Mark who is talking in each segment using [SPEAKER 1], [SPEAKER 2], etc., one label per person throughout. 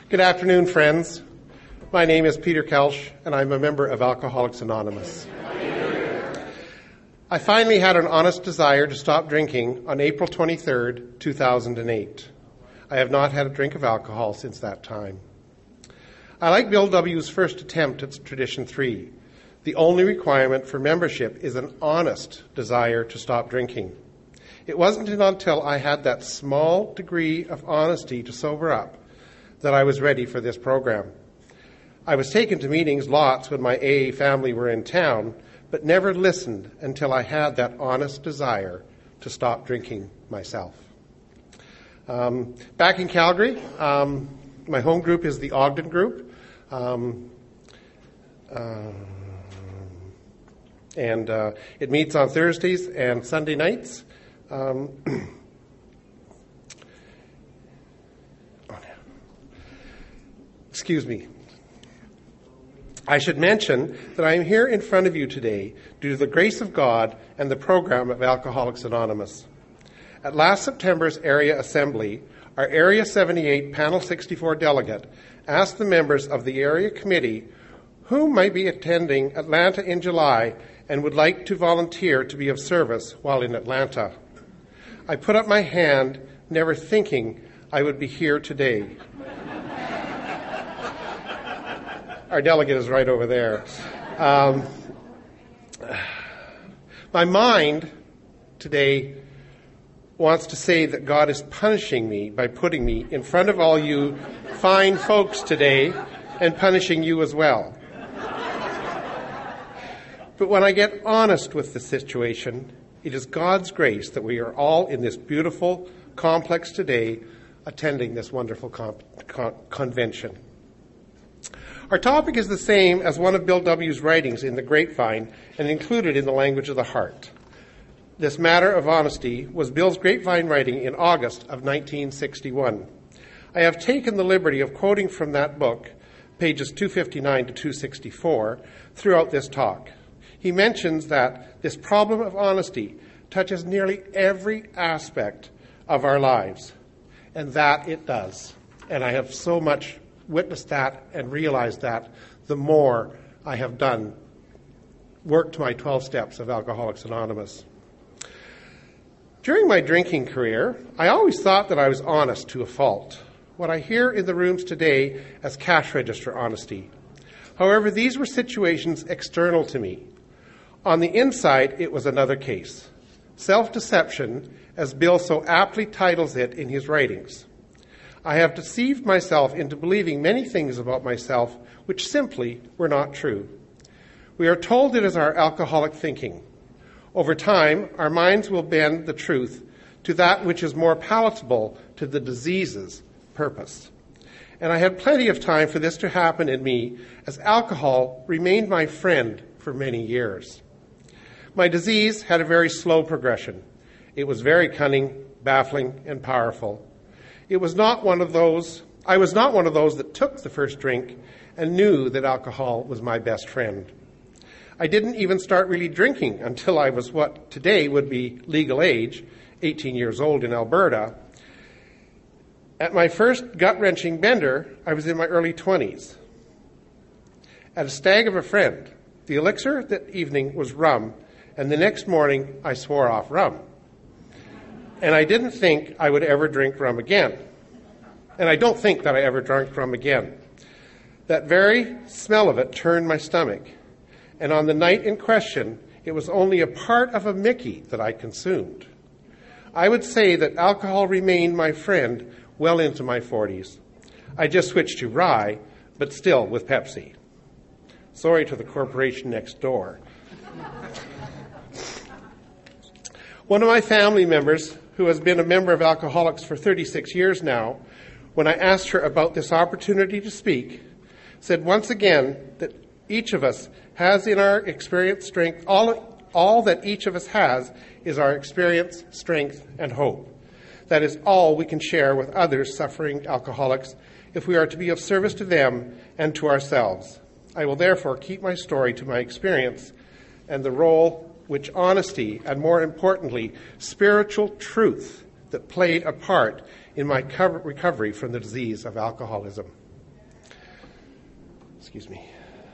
[SPEAKER 1] Good afternoon, friends. My name is Peter Kelsch, and I'm a member of Alcoholics Anonymous. I finally had an honest desire to stop drinking on April 23rd, 2008. I have not had a drink of alcohol since that time. I like Bill W.'s first attempt at Tradition 3. The only requirement for membership is an honest desire to stop drinking. It wasn't until I had that small degree of honesty to sober up that I was ready for this program. I was taken to meetings lots when my AA family were in town, but never listened until I had that honest desire to stop drinking myself. Back in Calgary, my home group is the Ogden Group. And it meets on Thursdays and Sunday nights. Excuse me. I should mention that I am here in front of you today due to the grace of God and the program of Alcoholics Anonymous. At last September's area assembly, our Area 78 Panel 64 delegate asked the members of the area committee who might be attending Atlanta in July and would like to volunteer to be of service while in Atlanta. I put up my hand, never thinking I would be here today. Our delegate is right over there. My mind today wants to say that God is punishing me by putting me in front of all you fine folks today and punishing you as well. But when I get honest with the situation, it is God's grace that we are all in this beautiful complex today attending this wonderful convention. Our topic is the same as one of Bill W.'s writings in The Grapevine and included in the Language of the Heart. This matter of honesty was Bill's Grapevine writing in August of 1961. I have taken the liberty of quoting from that book, pages 259 to 264, throughout this talk. He mentions that this problem of honesty touches nearly every aspect of our lives, and that it does. And I have so much witnessed that and realized that the more I have done work to my 12 steps of Alcoholics Anonymous. During my drinking career, I always thought that I was honest to a fault, what I hear in the rooms today as cash register honesty. However, these were situations external to me. On the inside, it was another case. Self-deception, as Bill so aptly titles it in his writings. I have deceived myself into believing many things about myself which simply were not true. We are told it is our alcoholic thinking. Over time, our minds will bend the truth to that which is more palatable to the disease's purpose. And I had plenty of time for this to happen in me, as alcohol remained my friend for many years. My disease had a very slow progression. It was very cunning, baffling, and powerful. I was not one of those that took the first drink and knew that alcohol was my best friend. I didn't even start really drinking until I was what today would be legal age, 18 years old in Alberta. At my first gut-wrenching bender, I was in my early 20s. At a stag of a friend, the elixir that evening was rum, and the next morning I swore off rum. And I didn't think I would ever drink rum again. And I don't think that I ever drank rum again. That very smell of it turned my stomach. And on the night in question, it was only a part of a Mickey that I consumed. I would say that alcohol remained my friend well into my 40s. I just switched to rye, but still with Pepsi. Sorry to the corporation next door. One of my family members, who has been a member of Alcoholics for 36 years now, when I asked her about this opportunity to speak, said once again that each of us has in our experience strength, all that each of us has is our experience, strength, and hope. That is all we can share with others suffering alcoholics if we are to be of service to them and to ourselves. I will therefore keep my story to my experience and the role which honesty and, more importantly, spiritual truth that played a part in my recovery from the disease of alcoholism. Excuse me.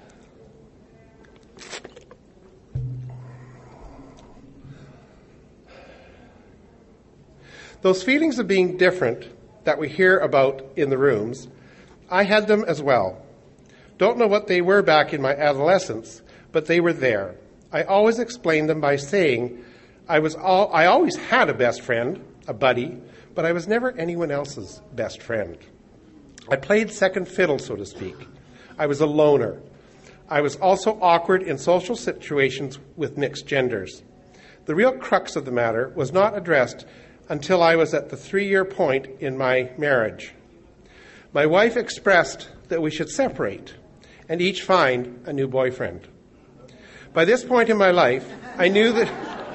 [SPEAKER 1] Those feelings of being different that we hear about in the rooms, I had them as well. Don't know what they were back in my adolescence, but they were there. I always explained them by saying I always had a best friend, a buddy, but I was never anyone else's best friend. I played second fiddle, so to speak. I was a loner. I was also awkward in social situations with mixed genders. The real crux of the matter was not addressed until I was at the 3-year point in my marriage. My wife expressed that we should separate and each find a new boyfriend. By this point in my life, I knew that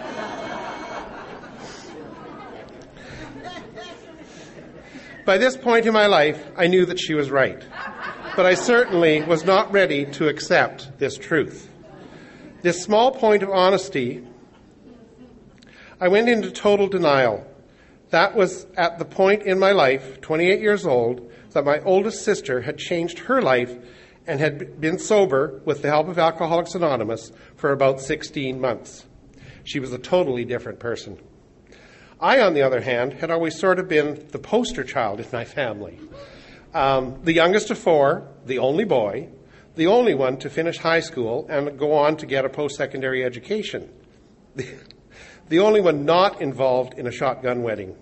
[SPEAKER 1] she was right, but I certainly was not ready to accept this truth. This small point of honesty, I went into total denial. That was at the point in my life, 28 years old, that my oldest sister had changed her life and had been sober with the help of Alcoholics Anonymous for about 16 months. She was a totally different person. I, on the other hand, had always sort of been the poster child in my family. The youngest of 4, the only boy, the only one to finish high school and go on to get a post-secondary education. The only one not involved in a shotgun wedding.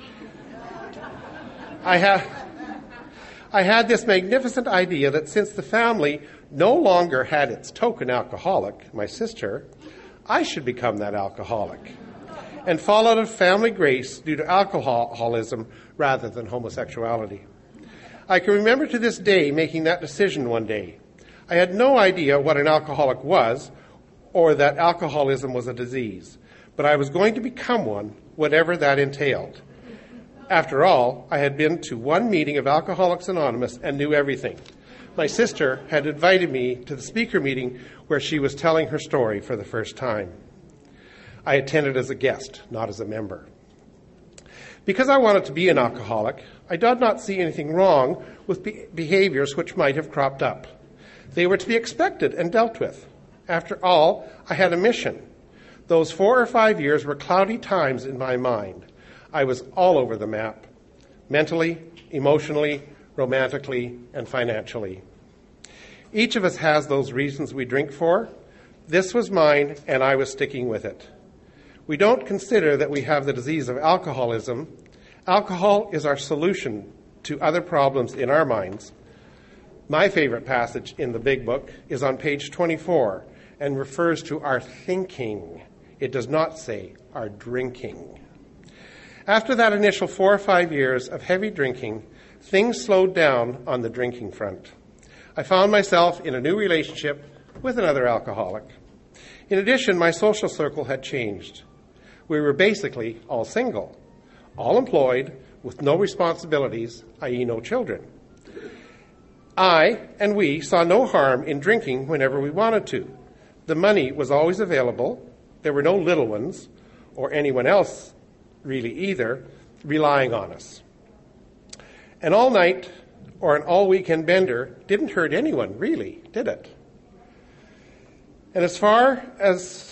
[SPEAKER 1] I had this magnificent idea that since the family no longer had its token alcoholic, my sister, I should become that alcoholic and fall out of family grace due to alcoholism rather than homosexuality. I can remember to this day making that decision one day. I had no idea what an alcoholic was or that alcoholism was a disease, but I was going to become one, whatever that entailed. After all, I had been to one meeting of Alcoholics Anonymous and knew everything. My sister had invited me to the speaker meeting where she was telling her story for the first time. I attended as a guest, not as a member. Because I wanted to be an alcoholic, I did not see anything wrong with behaviors which might have cropped up. They were to be expected and dealt with. After all, I had a mission. Those 4 or 5 years were cloudy times in my mind. I was all over the map, mentally, emotionally, romantically, and financially. Each of us has those reasons we drink for. This was mine, and I was sticking with it. We don't consider that we have the disease of alcoholism. Alcohol is our solution to other problems in our minds. My favorite passage in the Big Book is on page 24 and refers to our thinking. It does not say our drinking. After that initial 4 or 5 years of heavy drinking, things slowed down on the drinking front. I found myself in a new relationship with another alcoholic. In addition, my social circle had changed. We were basically all single, all employed, with no responsibilities, i.e. no children. I and we saw no harm in drinking whenever we wanted to. The money was always available. There were no little ones, or anyone else really either, relying on us. An all-night or an all-weekend bender didn't hurt anyone, really, did it? And as far as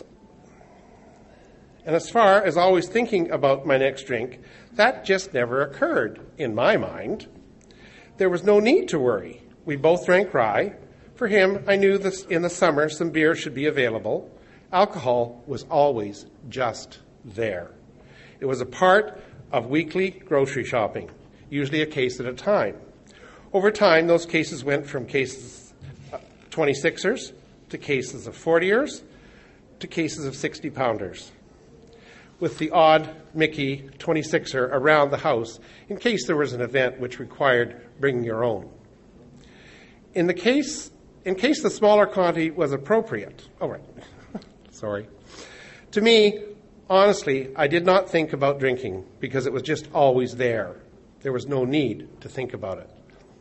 [SPEAKER 1] always thinking about my next drink, that just never occurred in my mind. There was no need to worry. We both drank rye. For him, I knew that in the summer some beer should be available. Alcohol was always just there. It was a part of weekly grocery shopping, usually a case at a time. Over time, those cases went from cases 26ers to cases of 40ers to cases of 60-pounders, with the odd Mickey 26er around the house in case there was an event which required bringing your own. In case the smaller quantity was appropriate. Oh, right. Sorry. To me, honestly, I did not think about drinking because it was just always there. There was no need to think about it.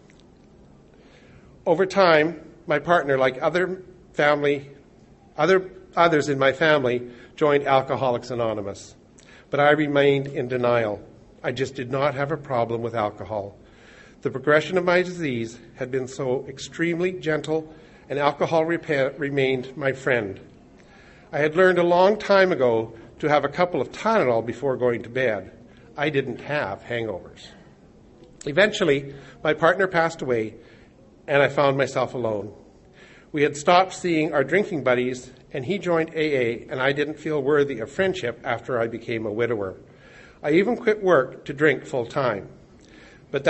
[SPEAKER 1] Over time, my partner, like others in my family, joined Alcoholics Anonymous. But I remained in denial. I just did not have a problem with alcohol. The progression of my disease had been so extremely gentle, and alcohol remained my friend. I had learned a long time ago to have a couple of Tylenol before going to bed. I didn't have hangovers. Eventually, my partner passed away, and I found myself alone. We had stopped seeing our drinking buddies, and he joined AA, and I didn't feel worthy of friendship after I became a widower. I even quit work to drink full time. But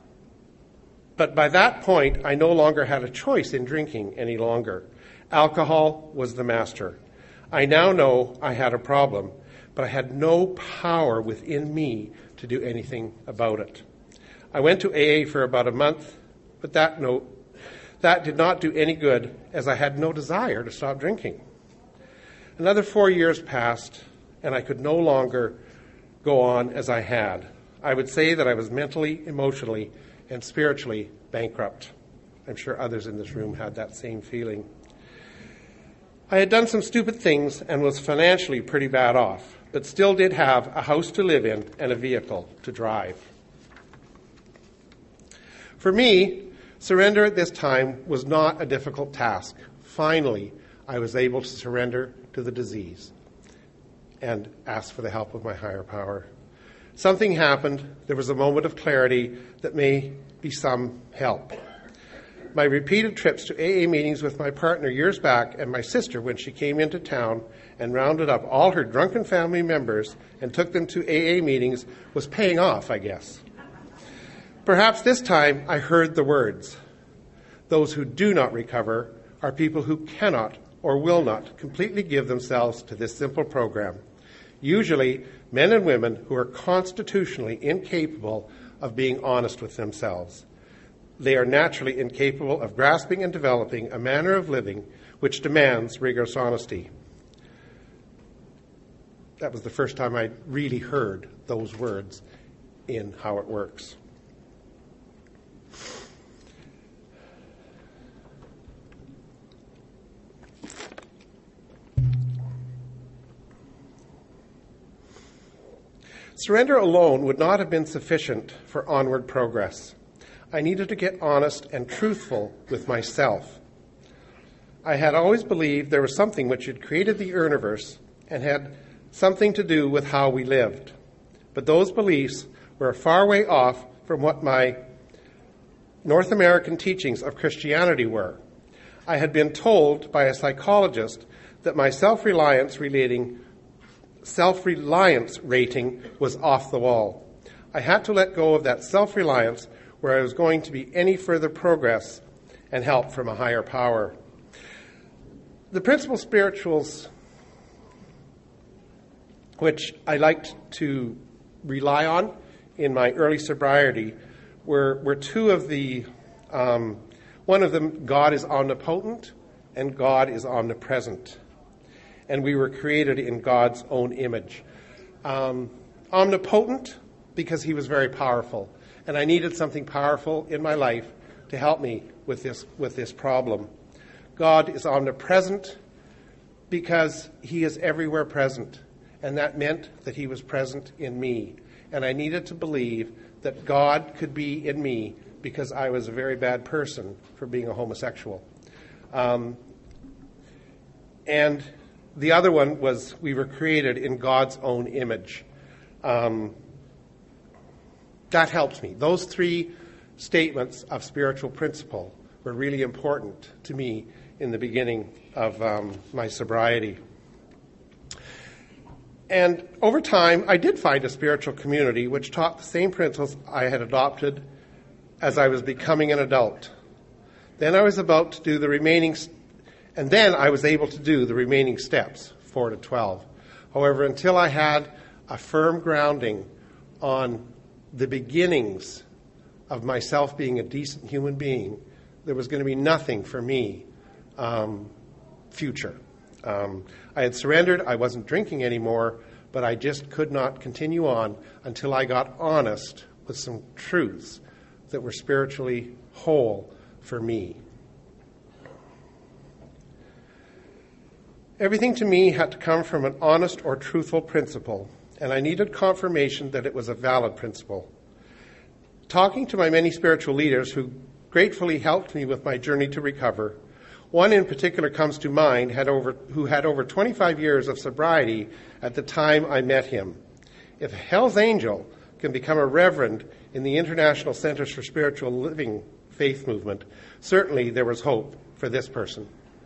[SPEAKER 1] by that point, I no longer had a choice in drinking any longer. Alcohol was the master. I now know I had a problem, but I had no power within me to do anything about it. I went to AA for about a month, but that did not do any good, as I had no desire to stop drinking. Another 4 years passed, and I could no longer go on as I had. I would say that I was mentally, emotionally, and spiritually bankrupt. I'm sure others in this room had that same feeling. I had done some stupid things and was financially pretty bad off, but still did have a house to live in and a vehicle to drive. For me, surrender at this time was not a difficult task. Finally, I was able to surrender to the disease and ask for the help of my higher power. Something happened. There was a moment of clarity that may be some help. My repeated trips to AA meetings with my partner years back and my sister when she came into town and rounded up all her drunken family members and took them to AA meetings was paying off, I guess. Perhaps this time I heard the words, "Those who do not recover are people who cannot or will not completely give themselves to this simple program. Usually men and women who are constitutionally incapable of being honest with themselves. They are naturally incapable of grasping and developing a manner of living which demands rigorous honesty." That was the first time I really heard those words in How It Works. Surrender alone would not have been sufficient for onward progress. I needed to get honest and truthful with myself. I had always believed there was something which had created the universe and had something to do with how we lived. But those beliefs were a far way off from what my North American teachings of Christianity were. I had been told by a psychologist that my self-reliance rating was off the wall. I had to let go of that self-reliance where I was going to be any further progress and help from a higher power. The principal spirituals which I liked to rely on in my early sobriety were two of the, one of them, God is omnipotent and God is omnipresent. And we were created in God's own image. Omnipotent, because he was very powerful. And I needed something powerful in my life to help me with this problem. God is omnipresent because he is everywhere present. And that meant that he was present in me. And I needed to believe that God could be in me because I was a very bad person for being a homosexual. And the other one was we were created in God's own image. That helps me. Those three statements of spiritual principle were really important to me in the beginning of my sobriety. And over time, I did find a spiritual community which taught the same principles I had adopted as I was becoming an adult. Then I was able to do the remaining steps, 4 to 12. However, until I had a firm grounding on the beginnings of myself being a decent human being, there was going to be nothing for me future. I had surrendered. I wasn't drinking anymore, but I just could not continue on until I got honest with some truths that were spiritually whole for me. Everything to me had to come from an honest or truthful principle, and I needed confirmation that it was a valid principle. Talking to my many spiritual leaders who gratefully helped me with my journey to recover, one in particular comes to mind who had over 25 years of sobriety at the time I met him. If a Hell's Angel can become a reverend in the International Centers for Spiritual Living faith movement, certainly there was hope for this person.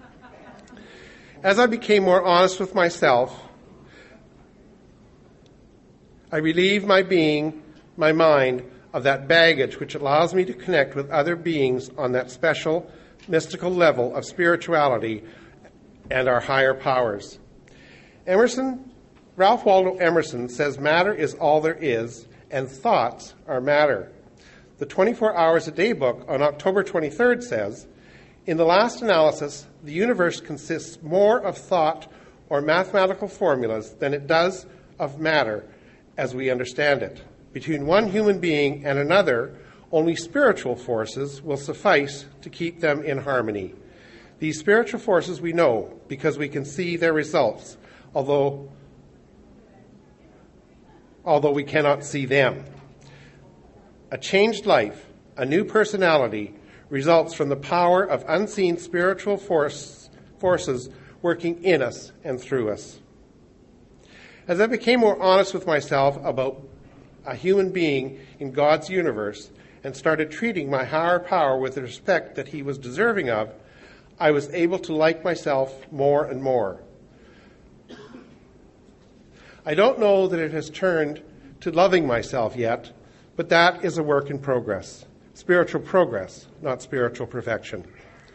[SPEAKER 1] As I became more honest with myself, I relieved my mind of that baggage which allows me to connect with other beings on that special, mystical level of spirituality and our higher powers. Ralph Waldo Emerson says matter is all there is, and thoughts are matter. The 24 Hours a Day book on October 23rd says, in the last analysis, the universe consists more of thought or mathematical formulas than it does of matter as we understand it. Between one human being and another, only spiritual forces will suffice to keep them in harmony. These spiritual forces we know because we can see their results, although we cannot see them. A changed life, a new personality, results from the power of unseen spiritual forces working in us and through us. As I became more honest with myself about a human being in God's universe and started treating my higher power with the respect that he was deserving of, I was able to like myself more and more. I don't know that it has turned to loving myself yet, but that is a work in progress. Spiritual progress, not spiritual perfection.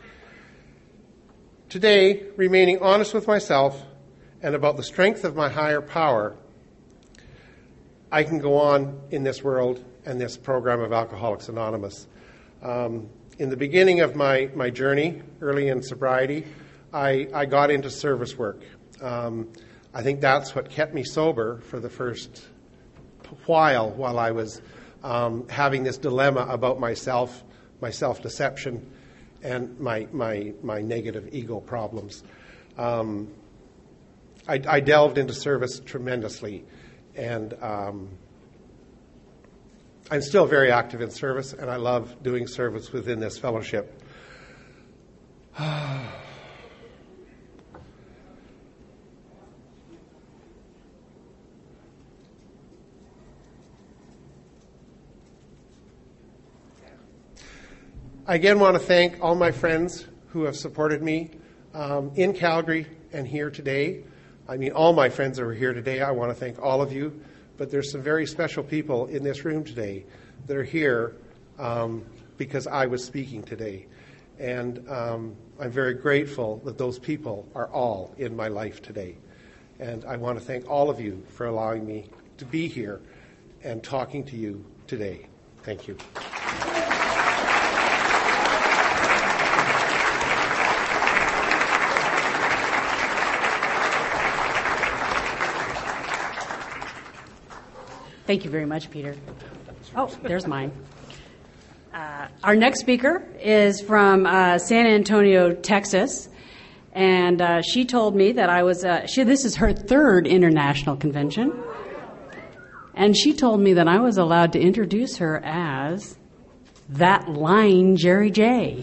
[SPEAKER 1] Today, remaining honest with myself and about the strength of my higher power, I can go on in this world and this program of Alcoholics Anonymous. In the beginning of my journey, early in sobriety, I got into service work. I think that's what kept me sober for the first while I was having this dilemma about myself, my self-deception, and my negative ego problems. I delved into service tremendously, and I'm still very active in service, and I love doing service within this fellowship. I again want to thank all my friends who have supported me in Calgary and here today. I mean, all my friends that are here today, I want to thank all of you. But there's some very special people in this room today that are here because I was speaking today. And I'm very grateful that those people are all in my life today. And I want to thank all of you for allowing me to be here and talking to you today. Thank you.
[SPEAKER 2] Thank you very much, Peter. Oh, there's mine. Our next speaker is from San Antonio, Texas, and she told me that I was. This is her third international convention, and she told me that I was allowed to introduce her as that lying Jerry J.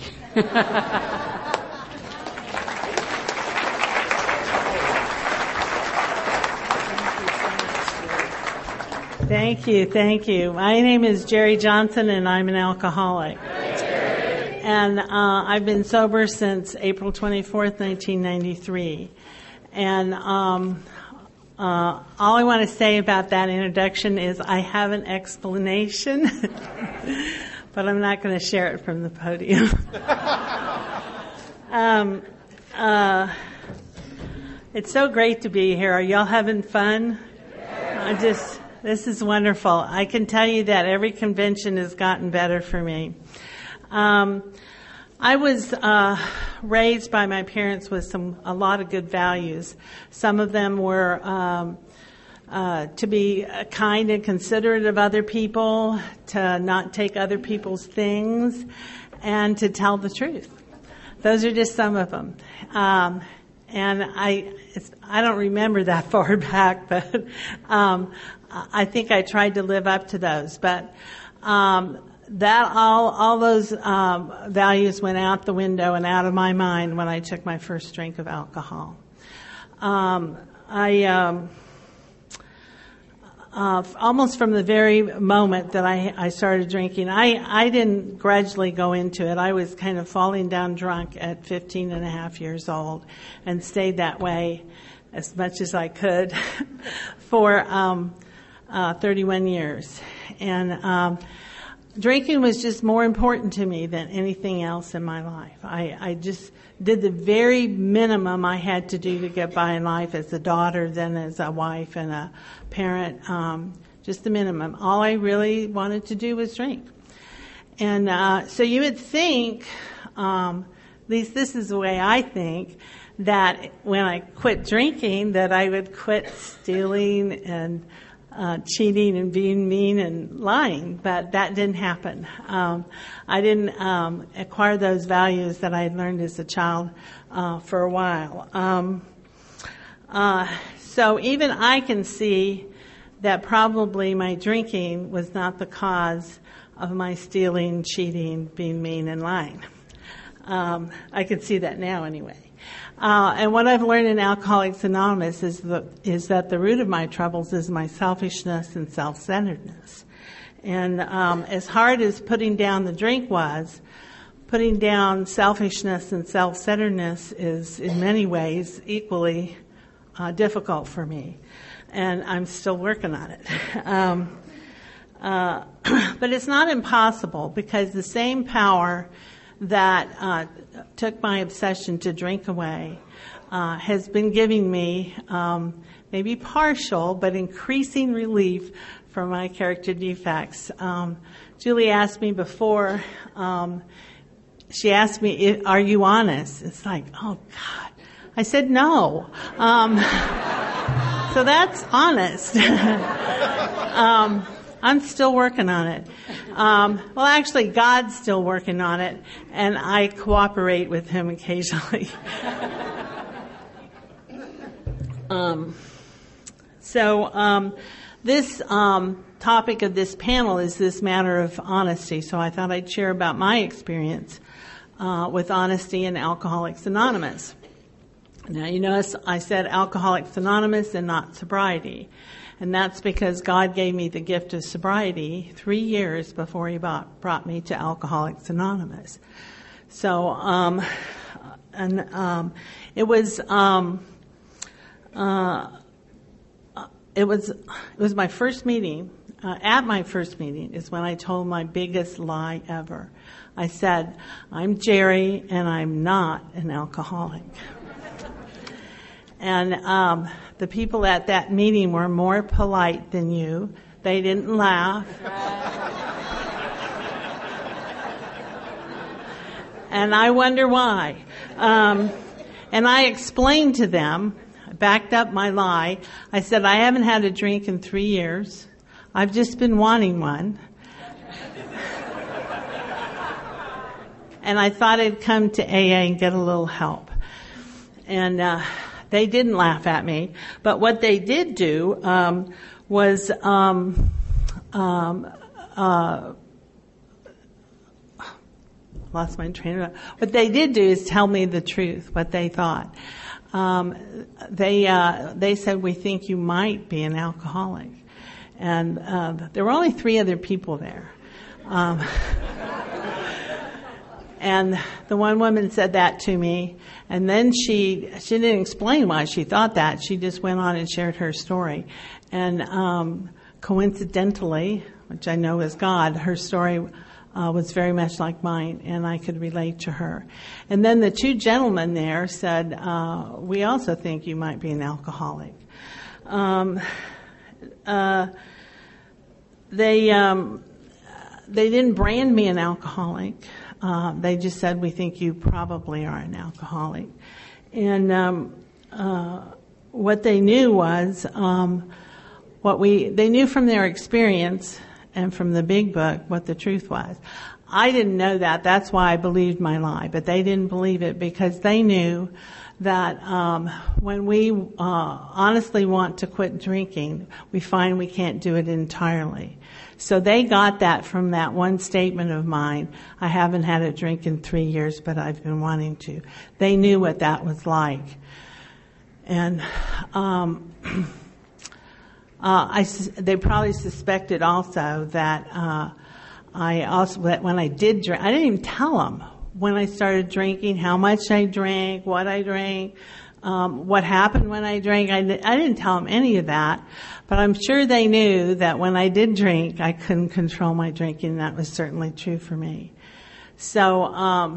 [SPEAKER 3] Thank you. My name is Jerry Johnson, and I'm an alcoholic. And I've been sober since April 24th, 1993. And all I want to say about that introduction is I have an explanation, but I'm not going to share it from the podium. It's so great to be here. Are y'all having fun? This is wonderful. I can tell you that every convention has gotten better for me. I was raised by my parents with a lot of good values. Some of them were to be kind and considerate of other people, to not take other people's things, and to tell the truth. Those are just some of them. And I don't remember that far back, but I think I tried to live up to those. But that all those values went out the window and out of my mind when I took my first drink of alcohol. Almost from the very moment that I started drinking, I didn't grudgingly go into it. I was kind of falling down drunk at 15 and a half years old and stayed that way as much as I could for 31 years. And drinking was just more important to me than anything else in my life. I just did the very minimum I had to do to get by in life as a daughter, then as a wife and a parent, just the minimum. All I really wanted to do was drink. And so you would think, at least this is the way I think, that when I quit drinking, that I would quit stealing and cheating and being mean and lying, but that didn't happen. I didn't acquire those values that I had learned as a child for a while. So even I can see that probably my drinking was not the cause of my stealing, cheating, being mean, and lying. I can see that now anyway. And what I've learned in Alcoholics Anonymous is that the root of my troubles is my selfishness and self-centeredness. And as hard as putting down the drink was, putting down selfishness and self-centeredness is in many ways equally difficult for me. And I'm still working on it. But it's not impossible, because the same power that took my obsession to drink away has been giving me maybe partial but increasing relief from my character defects. Julie asked me before, she asked me, are you honest? It's like, oh God. I said no. So that's honest. I'm still working on it. Well, actually, God's still working on it, and I cooperate with Him occasionally. This topic of this panel is this matter of honesty, so I thought I'd share about my experience with honesty in Alcoholics Anonymous. Now, you notice I said Alcoholics Anonymous and not sobriety. And that's because God gave me the gift of sobriety 3 years before He brought me to Alcoholics Anonymous. So, it was my first meeting. At my first meeting is when I told my biggest lie ever. I said, I'm Jerry and I'm not an alcoholic. And the people at that meeting were more polite than you. They didn't laugh. And I wonder why. And I explained to them, backed up my lie. I said, I haven't had a drink in 3 years. I've just been wanting one. And I thought I'd come to AA and get a little help. And they didn't laugh at me, but what they did do was lost my train of thought. What they did do is tell me the truth, what they thought. They said, we think you might be an alcoholic, and there were only 3 other people there. And the one woman said that to me, and then she didn't explain why she thought that. She just went on and shared her story. And coincidentally, which I know is God, her story was very much like mine, and I could relate to her. And then the 2 gentlemen there said, we also think you might be an alcoholic. They didn't brand me an alcoholic. They just said, we think you probably are an alcoholic. And what they knew was they knew from their experience and from the big book what the truth was. I didn't know that. That's why I believed my lie. But they didn't believe it because they knew that when we honestly want to quit drinking, we find we can't do it entirely. So they got that from that one statement of mine. I haven't had a drink in 3 years, but I've been wanting to. They knew what that was like. And they probably suspected also that when I did drink, I didn't even tell them when I started drinking, how much I drank, what I drank, what happened when I drank. I didn't tell them any of that, but I'm sure they knew that when I did drink, I couldn't control my drinking. That was certainly true for me. So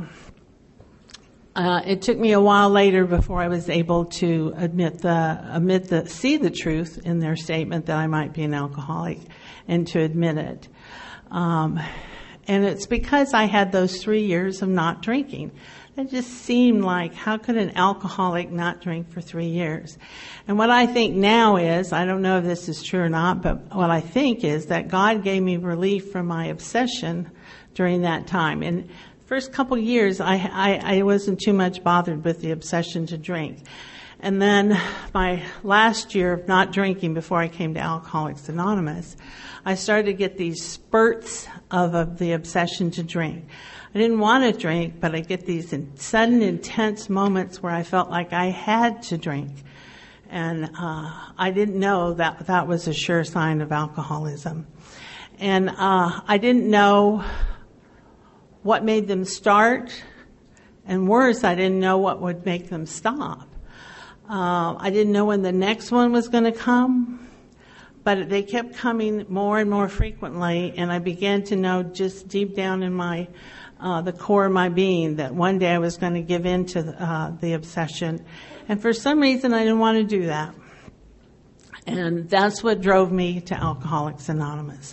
[SPEAKER 3] it took me a while later before I was able to see the truth in their statement that I might be an alcoholic, and to admit it. And it's because I had those 3 years of not drinking. It just seemed like, how could an alcoholic not drink for 3 years? And what I think now is, I don't know if this is true or not, but what I think is that God gave me relief from my obsession during that time. And first couple years, I wasn't too much bothered with the obsession to drink. And then my last year of not drinking before I came to Alcoholics Anonymous, I started to get these spurts of the obsession to drink. I didn't want to drink, but I get these sudden, intense moments where I felt like I had to drink. And I didn't know that was a sure sign of alcoholism. And I didn't know what made them start, and worse, I didn't know what would make them stop. I didn't know when the next one was going to come, but they kept coming more and more frequently, and I began to know just deep down in my the core of my being that one day I was going to give in to the obsession. And for some reason, I didn't want to do that. And that's what drove me to Alcoholics Anonymous.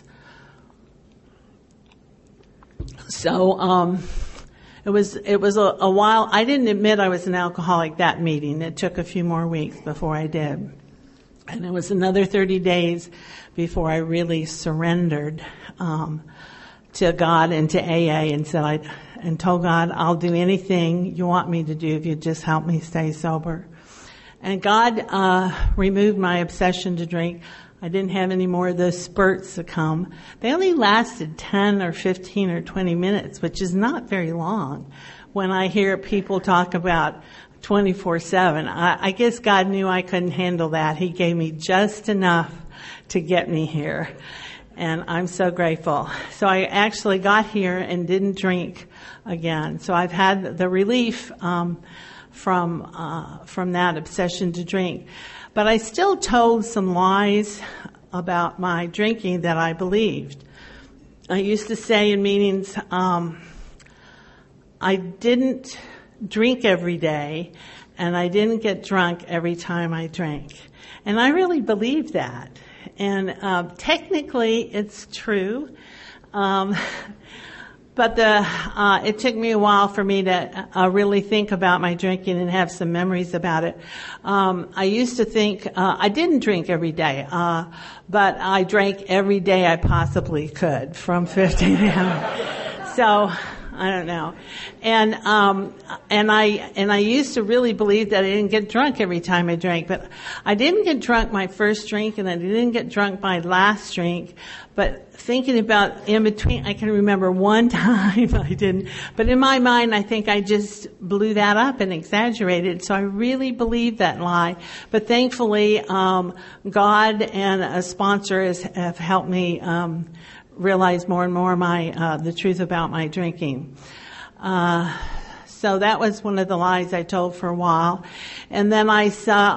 [SPEAKER 3] So it was a while. I didn't admit I was an alcoholic that meeting. It took a few more weeks before I did. And it was another 30 days before I really surrendered to God and to AA and told God, I'll do anything you want me to do if you just help me stay sober. And God removed my obsession to drink. I didn't have any more of those spurts to come. They only lasted 10 or 15 or 20 minutes, which is not very long. When I hear people talk about 24/7, I guess God knew I couldn't handle that. He gave me just enough to get me here. And I'm so grateful. So I actually got here and didn't drink again. So I've had the relief from that obsession to drink. But I still told some lies about my drinking that I believed. I used to say in meetings, I didn't drink every day, and I didn't get drunk every time I drank. And I really believed that. And technically, it's true. But it took me a while for me to really think about my drinking and have some memories about it. I used to think I didn't drink every day, but I drank every day I possibly could from 15 to So I don't know. And I used to really believe that I didn't get drunk every time I drank, but I didn't get drunk my first drink and I didn't get drunk my last drink. But thinking about in between, I can remember one time I didn't, but in my mind, I think I just blew that up and exaggerated. So I really believed that lie. But thankfully, God and a sponsor have helped me, realize more and more the truth about my drinking. So that was one of the lies I told for a while. And then I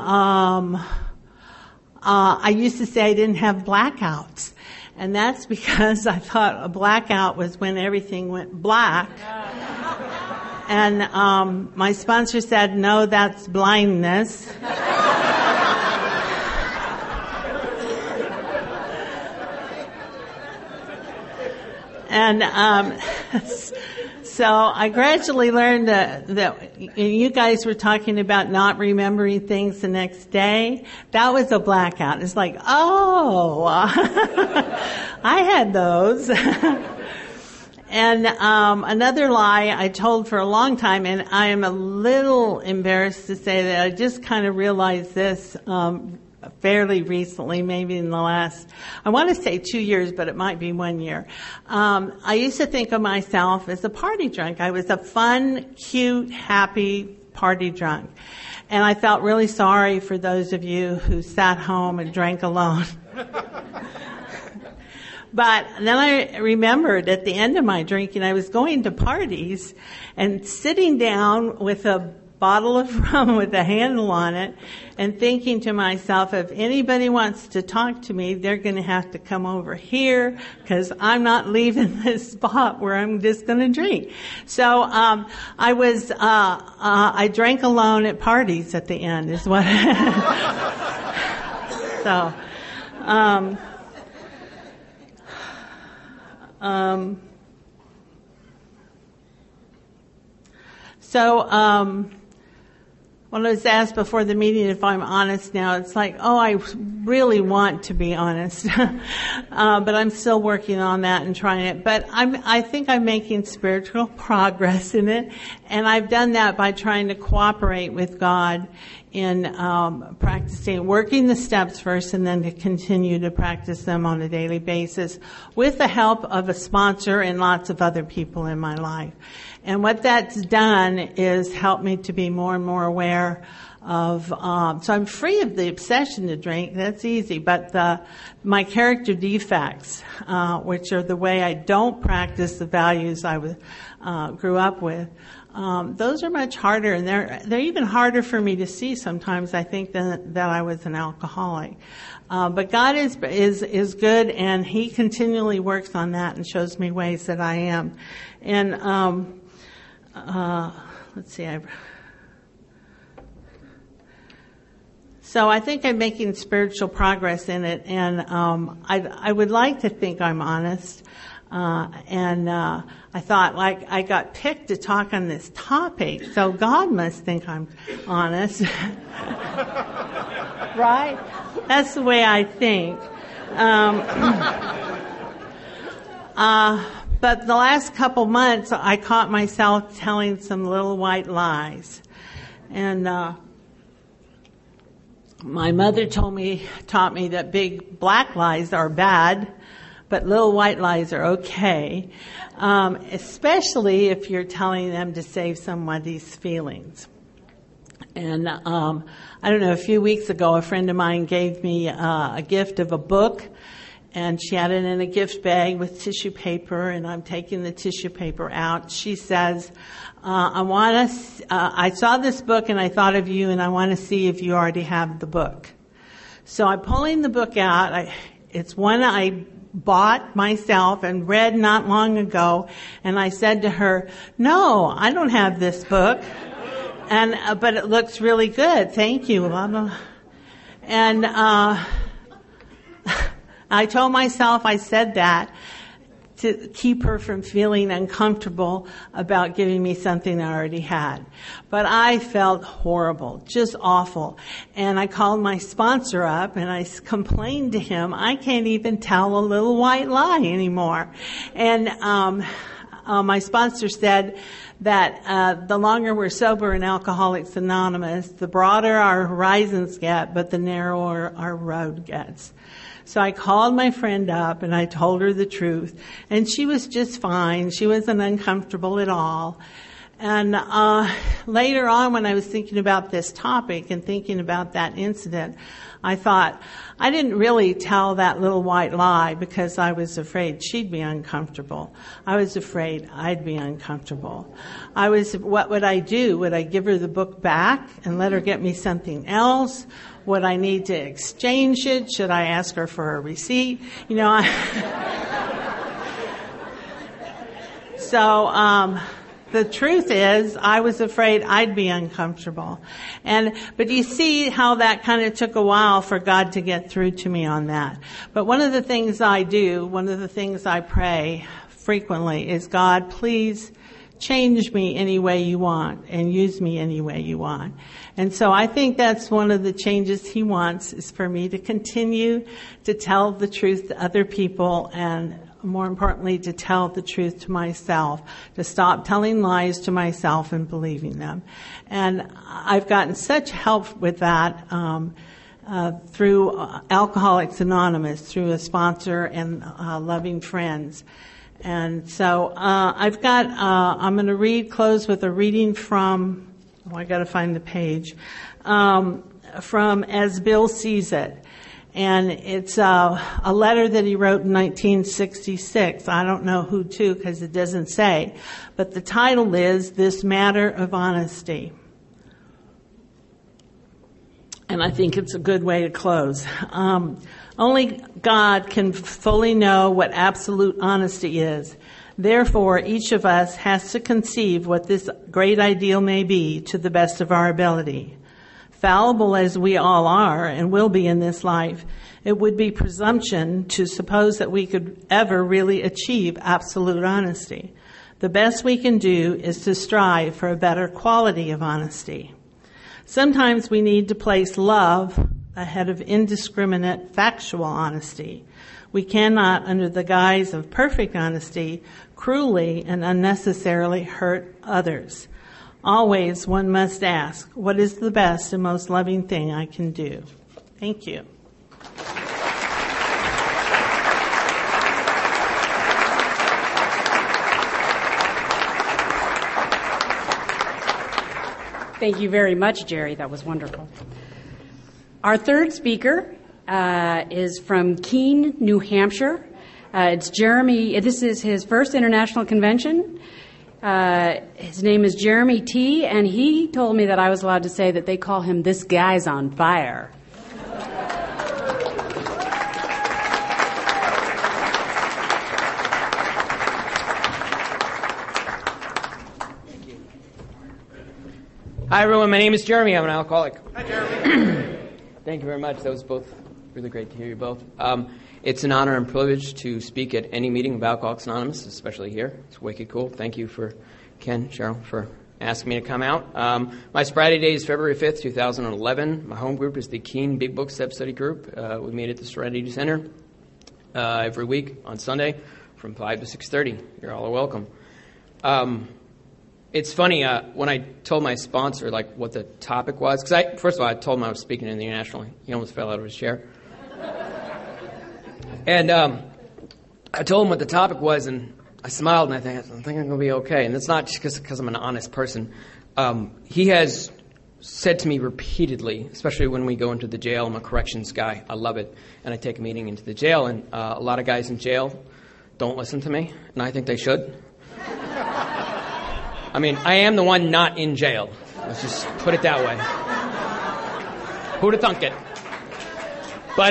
[SPEAKER 3] used to say I didn't have blackouts. And that's because I thought a blackout was when everything went black. And my sponsor said, no, that's blindness. And so I gradually learned that you guys were talking about not remembering things the next day. That was a blackout. It's like, oh, I had those. Another lie I told for a long time, and I am a little embarrassed to say that I just kind of realized this fairly recently, maybe in the last, I want to say 2 years, but it might be 1 year. I used to think of myself as a party drunk. I was a fun, cute, happy party drunk. And I felt really sorry for those of you who sat home and drank alone. But then I remembered at the end of my drinking, I was going to parties and sitting down with a bottle of rum with a handle on it and thinking to myself, if anybody wants to talk to me, they're going to have to come over here because I'm not leaving this spot where I'm just going to drink. So I drank alone at parties at the end is what. When I was asked before the meeting if I'm honest now, it's like, I really want to be honest. But I'm still working on that and trying it. But I think I'm making spiritual progress in it. And I've done that by trying to cooperate with God in practicing, working the steps first and then to continue to practice them on a daily basis with the help of a sponsor and lots of other people in my life. And what that's done is help me to be more and more aware of, so I'm free of the obsession to drink, that's easy, but my character defects, which are the way I don't practice the values I grew up with, those are much harder, and they're even harder for me to see sometimes, I think, than that I was an alcoholic. But God is good, and He continually works on that and shows me ways that I am. And let's see. So I think I'm making spiritual progress in it, and I would like to think I'm honest. I thought, I got picked to talk on this topic, so God must think I'm honest. Right? That's the way I think. But the last couple months, I caught myself telling some little white lies. And my mother taught me that big black lies are bad, but little white lies are okay, especially if you're telling them to save somebody's feelings. And I don't know, a few weeks ago, a friend of mine gave me a gift of a book, and she had it in a gift bag with tissue paper, and I'm taking the tissue paper out. She says, I saw this book and I thought of you, and I want to see if you already have the book. So I'm pulling the book out. It's one I bought myself and read not long ago, and I said to her, no, I don't have this book. But it looks really good. Thank you. And I told myself I said that to keep her from feeling uncomfortable about giving me something I already had. But I felt horrible, just awful. And I called my sponsor up and I complained to him, I can't even tell a little white lie anymore. And my sponsor said that the longer we're sober in Alcoholics Anonymous, the broader our horizons get, but the narrower our road gets. So I called my friend up and I told her the truth, and she was just fine. She wasn't uncomfortable at all. And later on, when I was thinking about this topic and thinking about that incident, I thought, I didn't really tell that little white lie because I was afraid she'd be uncomfortable. I was afraid I'd be uncomfortable. What would I do? Would I give her the book back and let her get me something else? Would I need to exchange it? Should I ask her for a receipt? So, the truth is, I was afraid I'd be uncomfortable. But you see how that kind of took a while for God to get through to me on that. But one of the things I do, one of the things I pray frequently is, God, please change me any way you want and use me any way you want. And so I think that's one of the changes He wants, is for me to continue to tell the truth to other people and more importantly, to tell the truth to myself, to stop telling lies to myself and believing them. And I've gotten such help with that through Alcoholics Anonymous, through a sponsor and loving friends. And so I'm going to close with a reading from, I got to find the page, from As Bill Sees It. And it's a letter that he wrote in 1966. I don't know who to because it doesn't say. But the title is This Matter of Honesty. And I think it's a good way to close. Only God can fully know what absolute honesty is. Therefore, each of us has to conceive what this great ideal may be to the best of our ability. Fallible as we all are and will be in this life, it would be presumption to suppose that we could ever really achieve absolute honesty. The best we can do is to strive for a better quality of honesty. Sometimes we need to place love ahead of indiscriminate factual honesty. We cannot, under the guise of perfect honesty, cruelly and unnecessarily hurt others. Always one must ask, what is the best and most loving thing I can do? Thank you.
[SPEAKER 2] Thank you very much, Jerry. That was wonderful. Our third speaker is from Keene, New Hampshire. It's Jeremy. This is his first international convention. His name is Jeremy T., and he told me that I was allowed to say that they call him "This Guy's on Fire."
[SPEAKER 4] Hi, everyone. My name is Jeremy. I'm an alcoholic.
[SPEAKER 1] Hi, Jeremy.
[SPEAKER 4] Thank you very much. That was both really great to hear you both. It's an honor and privilege to speak at any meeting of Alcoholics Anonymous, especially here. It's wicked cool. Thank you for Ken, Cheryl, for asking me to come out. My sobriety date is February 5th, 2011. My home group is the Keene Big Book Step Study Group. We meet at the Serenity Center every week on Sunday from 5 to 6:30. You're all welcome. It's funny, when I told my sponsor what the topic was, because first of all, I told him I was speaking in the International. He almost fell out of his chair. And I told him what the topic was, and I smiled, and I think I'm going to be okay. And it's not just because I'm an honest person. He has said to me repeatedly, especially when we go into the jail, I'm a corrections guy. I love it. And I take a meeting into the jail, and a lot of guys in jail don't listen to me, and I think they should. I mean, I am the one not in jail. Let's just put it that way. Who'd have thunk it? But,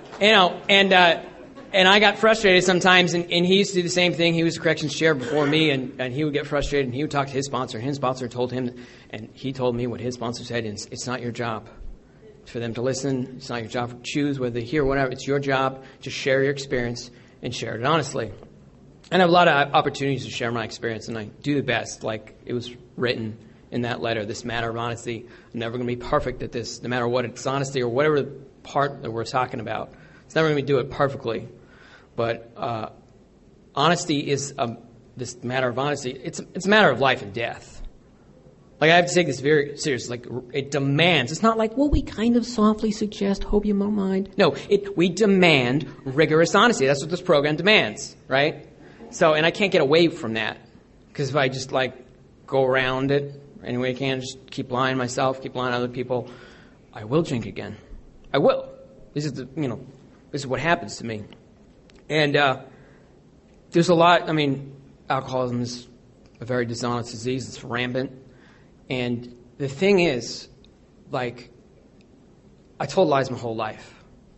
[SPEAKER 4] and I got frustrated sometimes, and he used to do the same thing. He was a corrections chair before me, and he would get frustrated, and he would talk to his sponsor, and his sponsor told him, and he told me what his sponsor said, and it's not your job for them to listen. It's not your job to choose whether they hear whatever. It's your job to share your experience and share it honestly. And I have a lot of opportunities to share my experience, and I do the best, like it was written in that letter, this matter of honesty. I'm never going to be perfect at this, no matter what it's honesty or whatever part that we're talking about. It's never going to do it perfectly. But honesty is, this matter of honesty, it's a matter of life and death. I have to take this very seriously. It demands. It's not like, well, we kind of softly suggest, hope you won't mind. No, we demand rigorous honesty. That's what this program demands, right? So, and I can't get away from that, because if I just go around it any way I can, just keep lying to myself, keep lying to other people, I will drink again. I will. This is this is what happens to me. And there's a lot. I mean, alcoholism is a very dishonest disease. It's rampant. And the thing is, I told lies my whole life.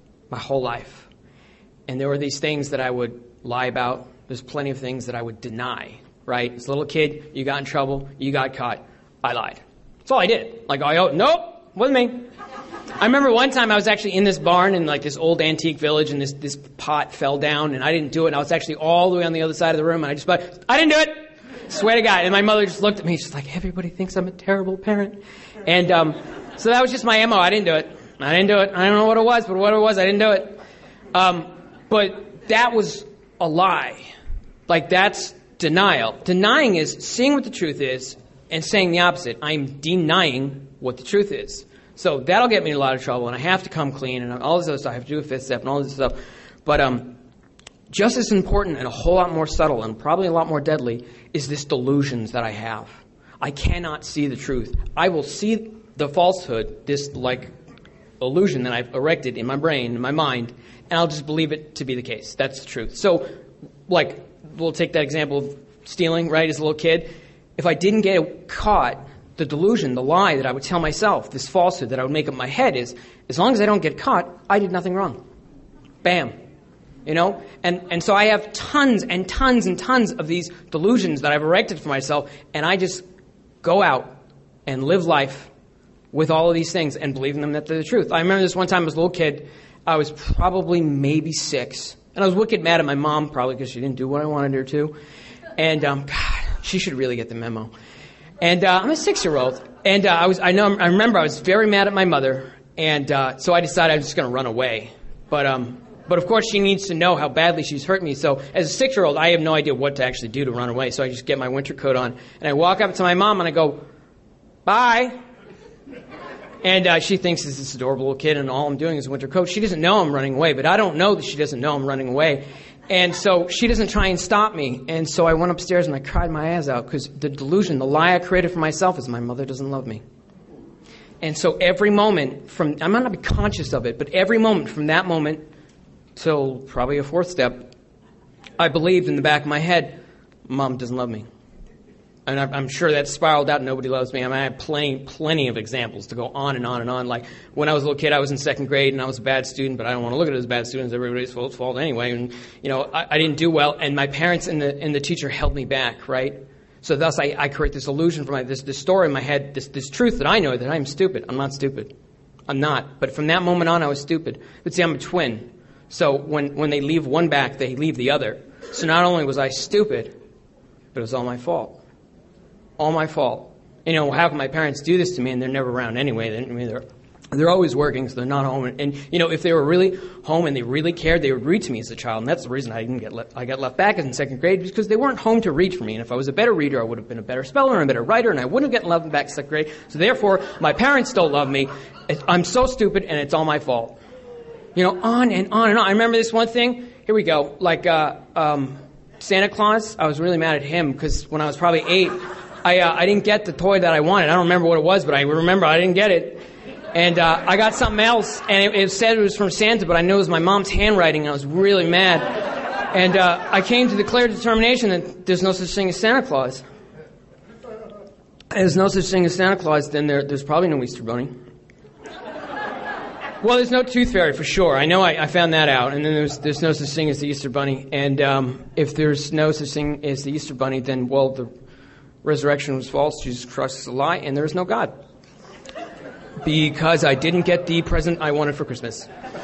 [SPEAKER 4] And there were these things that I would lie about. There's plenty of things that I would deny, right? As a little kid, you got in trouble, you got caught, I lied. That's all I did. Nope, wasn't me. I remember one time I was actually in this barn in this old antique village, and this pot fell down, and I didn't do it, and I was actually all the way on the other side of the room, and I didn't do it! Swear to God. And my mother just looked at me, she's like, everybody thinks I'm a terrible parent. And so that was just my MO. I didn't do it. I don't know what it was, but what it was, I didn't do it. But that was a lie. Like, that's denial. Denying is seeing what the truth is and saying the opposite. I'm denying what the truth is. So that'll get me in a lot of trouble, and I have to come clean, and all this other stuff. I have to do a fifth step and all this stuff. But just as important and a whole lot more subtle and probably a lot more deadly is this delusions that I have. I cannot see the truth. I will see the falsehood, this like illusion that I've erected in my brain, in my mind, and I'll just believe it to be the case. That's the truth. So, like, we'll take that example of stealing, right, as a little kid. If I didn't get caught, the delusion, the lie that I would tell myself, this falsehood that I would make up in my head is, as long as I don't get caught, I did nothing wrong. Bam. You know? And so I have tons and tons and tons of these delusions that I've erected for myself, and I just go out and live life with all of these things and believing them that they're the truth. I remember this one time as a little kid, I was probably maybe 6, and I was wicked mad at my mom, probably because she didn't do what I wanted her to. And, God, she should really get the memo. And I'm a 6-year-old, and I remember I was very mad at my mother, and so I decided I was just going to run away. But of course she needs to know how badly she's hurt me. So as a 6-year-old, I have no idea what to actually do to run away. So I just get my winter coat on, and I walk up to my mom and I go, "Bye." And she thinks this is this adorable little kid, and all I'm doing is a winter coat. She doesn't know I'm running away, but I don't know that she doesn't know I'm running away. And so she doesn't try and stop me. And so I went upstairs and I cried my eyes out because the delusion, the lie I created for myself is my mother doesn't love me. And so every moment I might not be conscious of it, but every moment from that moment till probably a 4th step, I believed in the back of my head, Mom doesn't love me. And I'm sure that spiraled out, nobody loves me. I mean, I have plenty of examples to go on and on and on. Like, when I was a little kid, I was in 2nd grade, and I was a bad student, but I don't want to look at it as a bad student. It's everybody's fault anyway. And, you know, I didn't do well, and my parents and the teacher held me back, right? So thus, I create this illusion for this story in my head, this truth that I know that I'm stupid. I'm not stupid. I'm not. But from that moment on, I was stupid. But see, I'm a twin. So when they leave one back, they leave the other. So not only was I stupid, but it was all my fault. All my fault. You know, how can my parents do this to me and they're never around anyway? They're always working, so they're not home. And, you know, if they were really home and they really cared, they would read to me as a child. And that's the reason I got left back in 2nd grade, because they weren't home to read for me. And if I was a better reader, I would have been a better speller and a better writer, and I wouldn't have gotten left back in 2nd grade. So therefore, my parents don't love me. I'm so stupid, and it's all my fault. You know, on and on and on. I remember this one thing. Here we go. Like, Santa Claus, I was really mad at him because when I was probably 8, I didn't get the toy that I wanted. I don't remember what it was, but I remember I didn't get it. And I got something else, and it said it was from Santa, but I knew it was my mom's handwriting, and I was really mad. And I came to the clear determination that there's no such thing as Santa Claus. There's no such thing as Santa Claus, then there's probably no Easter Bunny. Well, there's no Tooth Fairy for sure. I know I found that out. And then there's no such thing as the Easter Bunny. And if there's no such thing as the Easter Bunny, then, well, the resurrection was false, Jesus Christ is a lie, and there is no God. Because I didn't get the present I wanted for Christmas.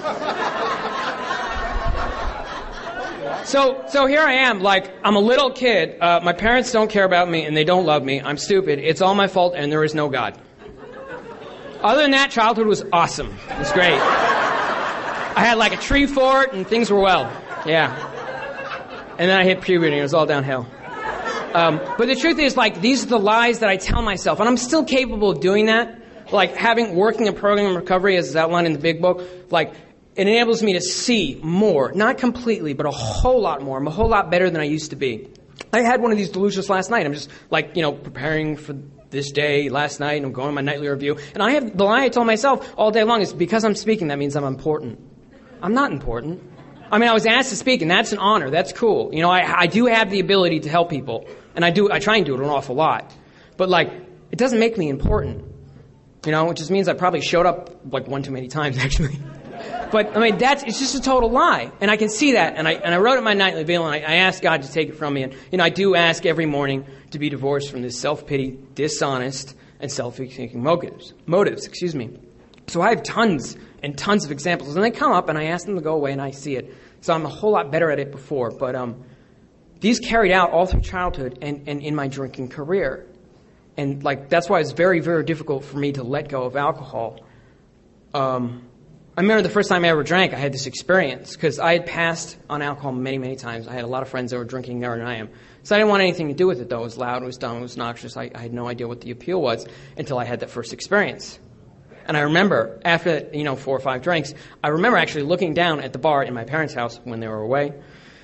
[SPEAKER 4] So here I am, like, I'm a little kid. My parents don't care about me, and they don't love me. I'm stupid. It's all my fault, and there is no God. Other than that, childhood was awesome. It was great. I had like a tree fort, and things were well. Yeah. And then I hit puberty, and it was all downhill. But the truth is, like, these are the lies that I tell myself, and I'm still capable of doing that. Like, working a program in recovery, as is outlined in the big book, like, it enables me to see more, not completely, but a whole lot more. I'm a whole lot better than I used to be. I had one of these delusions last night. I'm just, like, you know, preparing for this day last night, and I'm going on my nightly review, and I have the lie I told myself all day long is because I'm speaking, that means I'm important. I'm not important. I mean, I was asked to speak, and that's an honor. That's cool. You know, I do have the ability to help people, and I try and do it an awful lot. But, like, it doesn't make me important. You know, which just means I probably showed up, like, one too many times, actually. But, I mean, it's just a total lie. And I can see that. And I wrote it in my nightly veil, and I asked God to take it from me. And, you know, I do ask every morning to be divorced from this self-pity, dishonest, and self-seeking motives. So I have tons and tons of examples. And they come up, and I ask them to go away, and I see it. So I'm a whole lot better at it before. But these carried out all through childhood and in my drinking career. And, like, that's why it's very, very difficult for me to let go of alcohol. I remember the first time I ever drank, I had this experience because I had passed on alcohol many, many times. I had a lot of friends that were drinking more than I am. So I didn't want anything to do with it, though. It was loud, it was dumb, it was noxious. I had no idea what the appeal was until I had that first experience. And I remember, after 4 or 5 drinks, I remember actually looking down at the bar in my parents' house when they were away.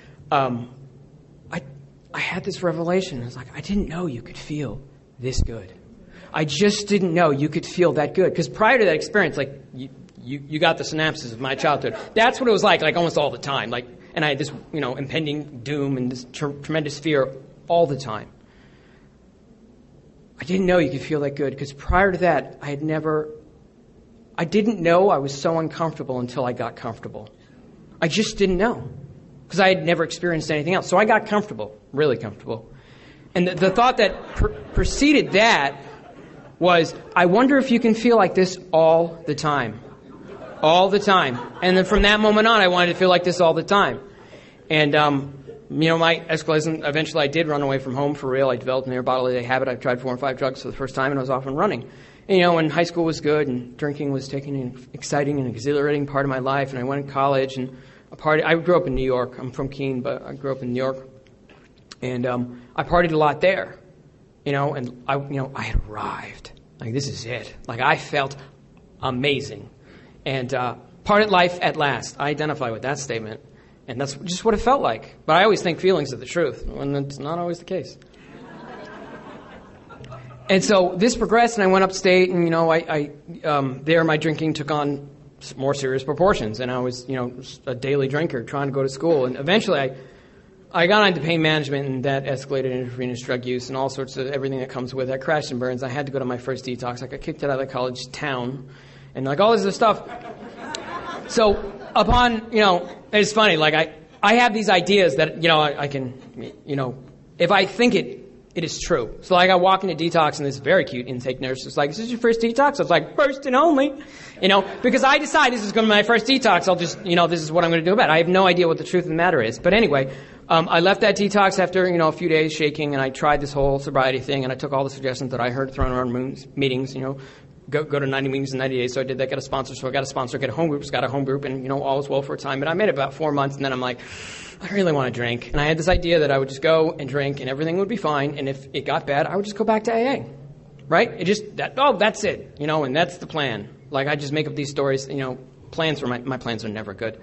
[SPEAKER 4] I had this revelation. I was like, I didn't know you could feel this good. I just didn't know you could feel that good. Because prior to that experience, like, you got the synapses of my childhood. That's what it was like almost all the time. And I had this, impending doom and this tremendous fear all the time. I didn't know you could feel that good because prior to that, I didn't know I was so uncomfortable until I got comfortable. I just didn't know because I had never experienced anything else. So I got comfortable, really comfortable. And the thought that preceded that was, I wonder if you can feel like this all the time. All the time. And then from that moment on, I wanted to feel like this all the time. And, my escalation, eventually I did run away from home for real. I developed an air bottle a day habit. I tried 4 or 5 drugs for the first time, and I was off and running. And, when high school was good and drinking was taking an exciting and exhilarating part of my life, and I went to college and I grew up in New York. I'm from Keene, but I grew up in New York. And I partied a lot there, and I had arrived. This is it. I felt amazing. And parted life at last. I identify with that statement. And that's just what it felt like. But I always think feelings are the truth, and it's not always the case. And so this progressed, and I went upstate, and, there my drinking took on more serious proportions. And I was, a daily drinker trying to go to school. And eventually I got into pain management, and that escalated into intravenous drug use and all sorts of everything that comes with it. I crashed and burns. I had to go to my first detox. I got kicked out of the college town and all this other stuff. So upon, it's funny, I have these ideas that, I can, if I think it is true. So I walk into detox, and this very cute intake nurse is like, is this your first detox? I was like, first and only, because I decide this is going to be my first detox. I'll just, this is what I'm going to do about it. I have no idea what the truth of the matter is. But anyway, I left that detox after, a few days shaking, and I tried this whole sobriety thing, and I took all the suggestions that I heard thrown around meetings, go to 90 meetings in 90 days. So I did that, got a sponsor. So I got a sponsor, got a home group, got a home group, and, all was well for a time. But I made it about 4 months, and then I'm like, I really want to drink. And I had this idea that I would just go and drink, and everything would be fine. And if it got bad, I would just go back to AA. Right? That's it. And that's the plan. I just make up these stories, plans for my plans are never good.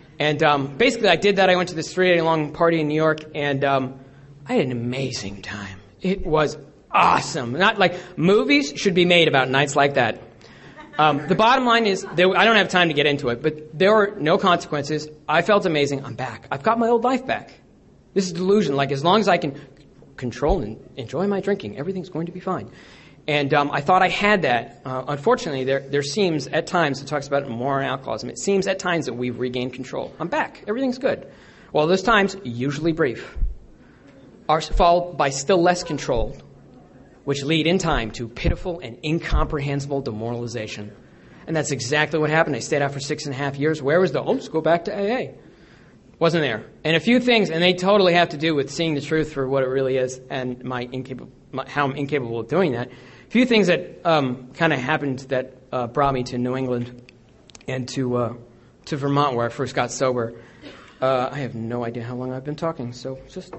[SPEAKER 4] And basically I did that. I went to this 3-day long party in New York, and I had an amazing time. It was awesome. Not movies should be made about nights like that. The bottom line is, I don't have time to get into it, but there were no consequences. I felt amazing. I'm back. I've got my old life back. This is delusion. As long as I can control and enjoy my drinking, everything's going to be fine. And I thought I had that. Unfortunately, there seems at times, it talks about it more in alcoholism, it seems at times that we've regained control. I'm back. Everything's good. Well, those times, usually brief, are followed by still less control, which lead in time to pitiful and incomprehensible demoralization. And that's exactly what happened. I stayed out for 6.5 years. Where was let's go back to AA? Wasn't there. And a few things, and they totally have to do with seeing the truth for what it really is and how I'm incapable of doing that. A few things that kind of happened that brought me to New England and to Vermont, where I first got sober. I have no idea how long I've been talking, so just,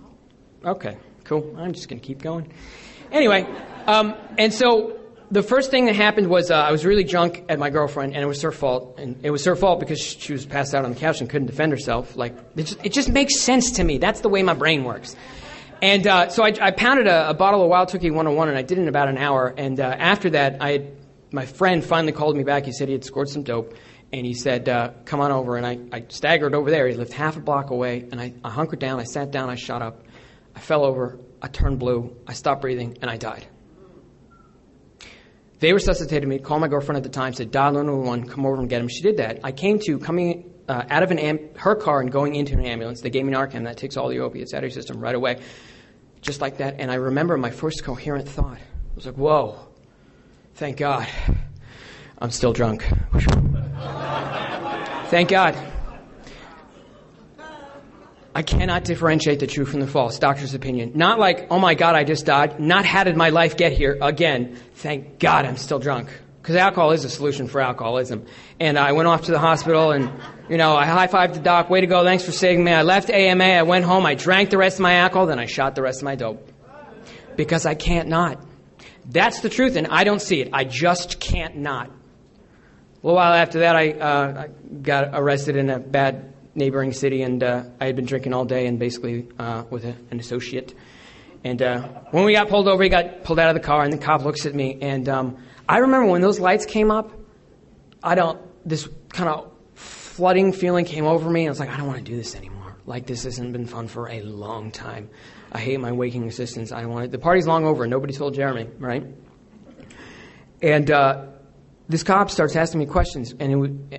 [SPEAKER 4] okay, cool. I'm just going to keep going. Anyway, and so the first thing that happened was I was really drunk at my girlfriend, and it was her fault. And it was her fault because she was passed out on the couch and couldn't defend herself. It just makes sense to me. That's the way my brain works. And so I pounded a bottle of Wild Turkey 101, and I did it in about an hour. And after that, my friend finally called me back. He said he had scored some dope, and he said, come on over. And I staggered over there. He lived half a block away, and I hunkered down. I sat down. I shot up. I fell over. I turned blue. I stopped breathing, and I died. They resuscitated me, called my girlfriend at the time, said, dial 911, come over and get him. She did that. I came to coming out of her car and going into an ambulance. They gave me Narcan. That takes all the opiates out of your system right away. Just like that. And I remember my first coherent thought. I was like, whoa, thank God. I'm still drunk. Thank God. I cannot differentiate the true from the false. Doctor's opinion. Not like, oh my God, I just died. Not how did my life get here again. Thank God I'm still drunk. because alcohol is a solution for alcoholism. And I went off to the hospital, and, I high-fived the doc. Way to go. Thanks for saving me. I left AMA. I went home. I drank the rest of my alcohol. Then I shot the rest of my dope. Because I can't not. That's the truth, and I don't see it. I just can't not. A little while after that, I got arrested in a bad neighboring city, and I had been drinking all day and basically with an associate. And when we got pulled over, he got pulled out of the car, and the cop looks at me. And I remember when those lights came up, this kind of flooding feeling came over me. And I was like, I don't want to do this anymore. Like, this hasn't been fun for a long time. I hate my waking existence. I don't want it. The party's long over, and nobody told Jeremy, right? And this cop starts asking me questions, and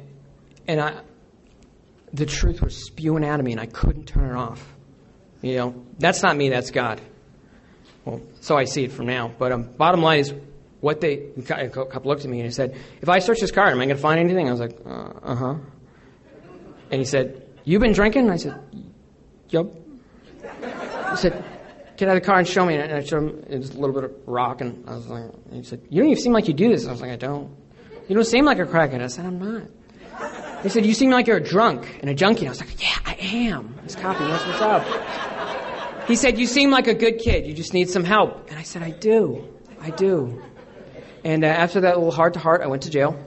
[SPEAKER 4] the truth was spewing out of me, and I couldn't turn it off. That's not me, that's God. Well, so I see it from now. But bottom line is, a couple looked at me and he said, if I search this car, am I going to find anything? I was like, uh-huh. And he said, you been drinking? And I said, yup. He said, get out of the car and show me. And I showed him, it was a little bit of rock, and I was like, and he said, you don't even seem like you do this. I was like, I don't. You don't seem like a crackhead. I said, I'm not. He said, you seem like you're a drunk and a junkie. And I was like, yeah, I am. This copy knows what's up. He said, you seem like a good kid. You just need some help. And I said, I do. And after that little heart-to-heart, I went to jail.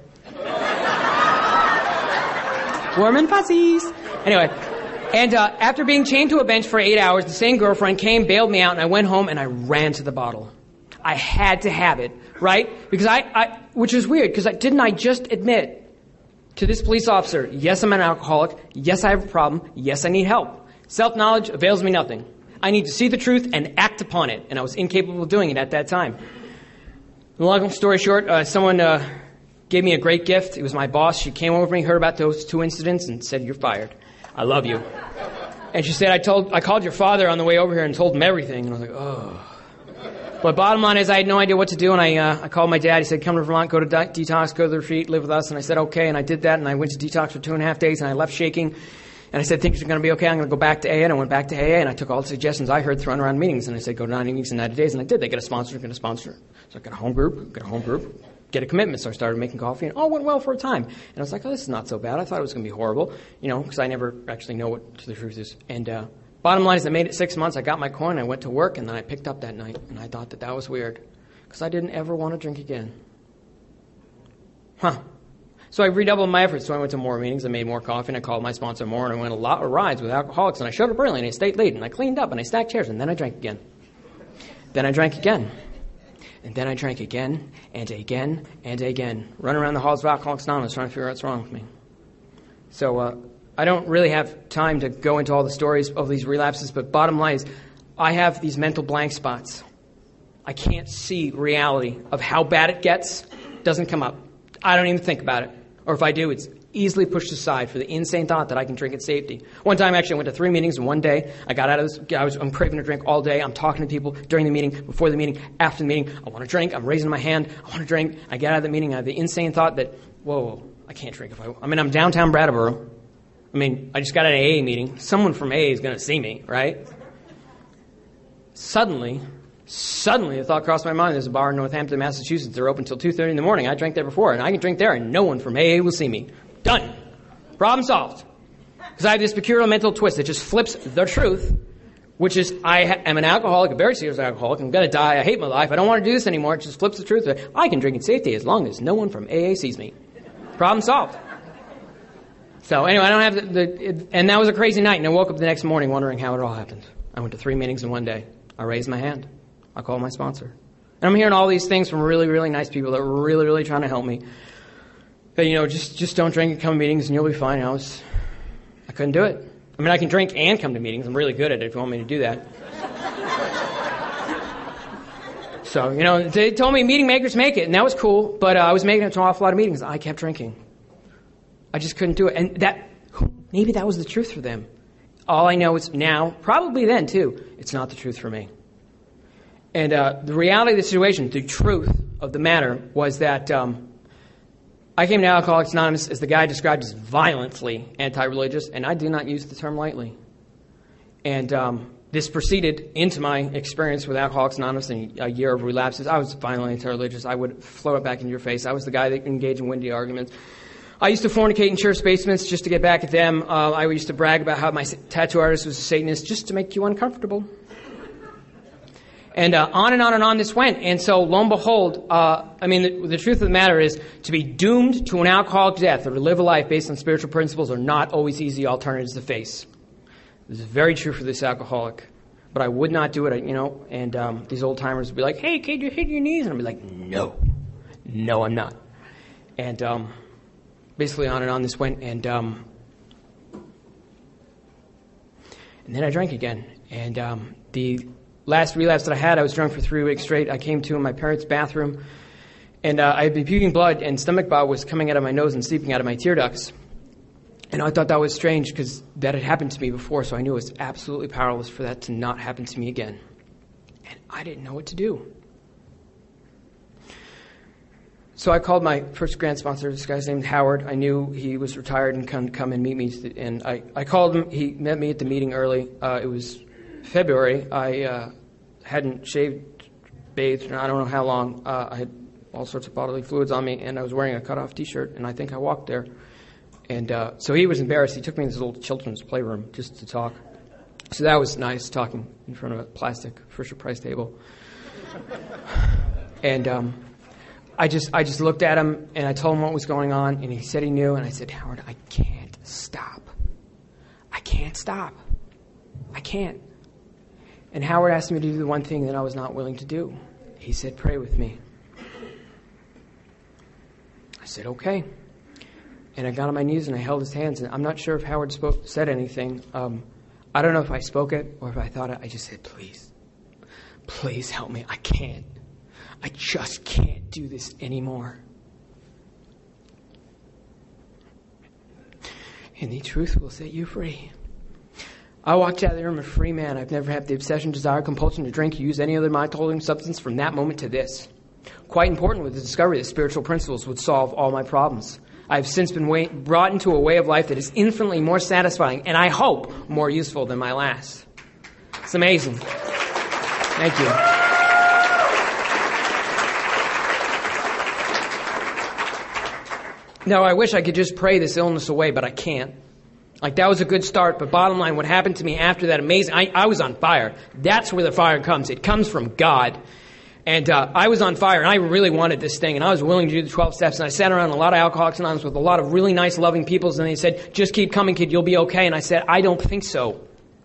[SPEAKER 4] Warm and fuzzies. Anyway, and after being chained to a bench for 8 hours, the same girlfriend came, bailed me out, and I went home and I ran to the bottle. I had to have it, right? Because which is weird, because didn't I just admit to this police officer, yes, I'm an alcoholic, yes, I have a problem, yes, I need help. Self-knowledge avails me nothing. I need to see the truth and act upon it, and I was incapable of doing it at that time. Long story short, someone gave me a great gift. It was my boss. She came over to me, heard about those 2 incidents, and said, you're fired. I love you. And she said, I called your father on the way over here and told him everything. And I was like, oh. But bottom line is I had no idea what to do, and I called my dad. He said, come to Vermont, go to detox, go to the retreat, live with us. And I said, okay, and I did that, and I went to detox for 2.5 days, and I left shaking. And I said, things are going to be okay. I'm going to go back to AA. And I went back to AA, and I took all the suggestions I heard thrown around meetings. And I said, go to 90 meetings in 90 days. And I did. They get a sponsor, get a sponsor. So I got a home group, get a commitment. So I started making coffee, and all went well for a time. And I was like, oh, this is not so bad. I thought it was going to be horrible, because I never actually know what the truth is. And bottom line is I made it 6 months. I got my coin. I went to work, and then I picked up that night. And I thought that was weird, because I didn't ever want to drink again. So I redoubled my efforts. So I went to more meetings. I made more coffee, and I called my sponsor more, and I went a lot of rides with alcoholics. And I showed up early, and I stayed late, and I cleaned up, and I stacked chairs, and then I drank again. Then I drank again. And then I drank again, and again, and again. Run around the halls of Alcoholics Anonymous trying to figure out what's wrong with me. So I don't really have time to go into all the stories of these relapses, but bottom line is I have these mental blank spots. I can't see reality of how bad it gets. It doesn't come up. I don't even think about it. Or if I do, it's easily pushed aside for the insane thought that I can drink at safety. One time, actually, I went to 3 meetings in one day. I got out of this. I'm craving a drink all day. I'm talking to people during the meeting, before the meeting, after the meeting. I want to drink. I'm raising my hand. I want to drink. I get out of the meeting. I have the insane thought that, whoa, I can't drink if I'm downtown Brattleboro. I just got out of an AA meeting. Someone from AA is going to see me, right? Suddenly, the thought crossed my mind, there's a bar in Northampton, Massachusetts. They're open until 2:30 in the morning. I drank there before, and I can drink there, and no one from AA will see me. Done. Problem solved. Because I have this peculiar mental twist that just flips the truth, which is I am an alcoholic, a very serious alcoholic. I'm going to die. I hate my life. I don't want to do this anymore. It just flips the truth. I can drink in safety as long as no one from AA sees me. Problem solved. So anyway, I don't have and that was a crazy night, and I woke up the next morning wondering how it all happened. I went to 3 meetings in one day. I raised my hand. I called my sponsor. And I'm hearing all these things from really, really nice people that were really, really trying to help me. But, just don't drink and come to meetings and you'll be fine. I couldn't do it. I can drink and come to meetings. I'm really good at it if you want me to do that. So, they told me meeting makers make it, and that was cool. But I was making it to an awful lot of meetings. I kept drinking. I just couldn't do it. And maybe that was the truth for them. All I know is now, probably then too, it's not the truth for me. And the reality of the situation, the truth of the matter, was that I came to Alcoholics Anonymous as the guy described as violently anti-religious, and I do not use the term lightly. And this proceeded into my experience with Alcoholics Anonymous and a year of relapses. I was violently anti-religious. I would throw it back in your face. I was the guy that engaged in windy arguments. I used to fornicate in church basements just to get back at them. I used to brag about how my tattoo artist was a Satanist just to make you uncomfortable. And on and on and on this went. And so, lo and behold, the truth of the matter is, to be doomed to an alcoholic death or to live a life based on spiritual principles are not always easy alternatives to face. This is very true for this alcoholic. But I would not do it, and these old timers would be like, hey, kid, you're hitting your knees. And I'd be like, no, I'm not. And basically on and on this went. And then I drank again. And the last relapse that I had, I was drunk for 3 weeks straight. I came to in my parents' bathroom, and I had been puking blood, and stomach bile was coming out of my nose and seeping out of my tear ducts. And I thought that was strange because that had happened to me before, so I knew it was absolutely powerless for that to not happen to me again. And I didn't know what to do. So I called my first grant sponsor, this guy's named Howard. I knew he was retired and come and meet me. And I called him. He met me at the meeting early. It was February. I hadn't shaved, bathed, and I don't know how long. I had all sorts of bodily fluids on me, and I was wearing a cut-off T-shirt, and I think I walked there. And so he was embarrassed. He took me to this little children's playroom just to talk. So that was nice, talking in front of a plastic Fisher-Price table. And I just looked at him, and I told him what was going on, and he said he knew. And I said, Howard, I can't stop. I can't. And Howard asked me to do the one thing that I was not willing to do. He said, pray with me. I said, okay. And I got on my knees and I held his hands. And I'm not sure if Howard said anything. I don't know if I spoke it or if I thought it. I just said, please help me. I just can't do this anymore. And the truth will set you free. I walked out of the room a free man. I've never had the obsession, desire, compulsion to drink or use any other mind-holding substance from that moment to this. Quite important was the discovery that spiritual principles would solve all my problems. I've since been brought into a way of life that is infinitely more satisfying and I hope more useful than my last. It's amazing. Thank you. Now, I wish I could just pray this illness away, but I can't. That was a good start, but bottom line, what happened to me after that, amazing, I was on fire. That's where the fire comes. It comes from God. And I was on fire, and I really wanted this thing, and I was willing to do the 12 steps, and I sat around a lot of Alcoholics Anonymous with a lot of really nice, loving people, and they said, just keep coming, kid, you'll be okay. And I said, I don't think so.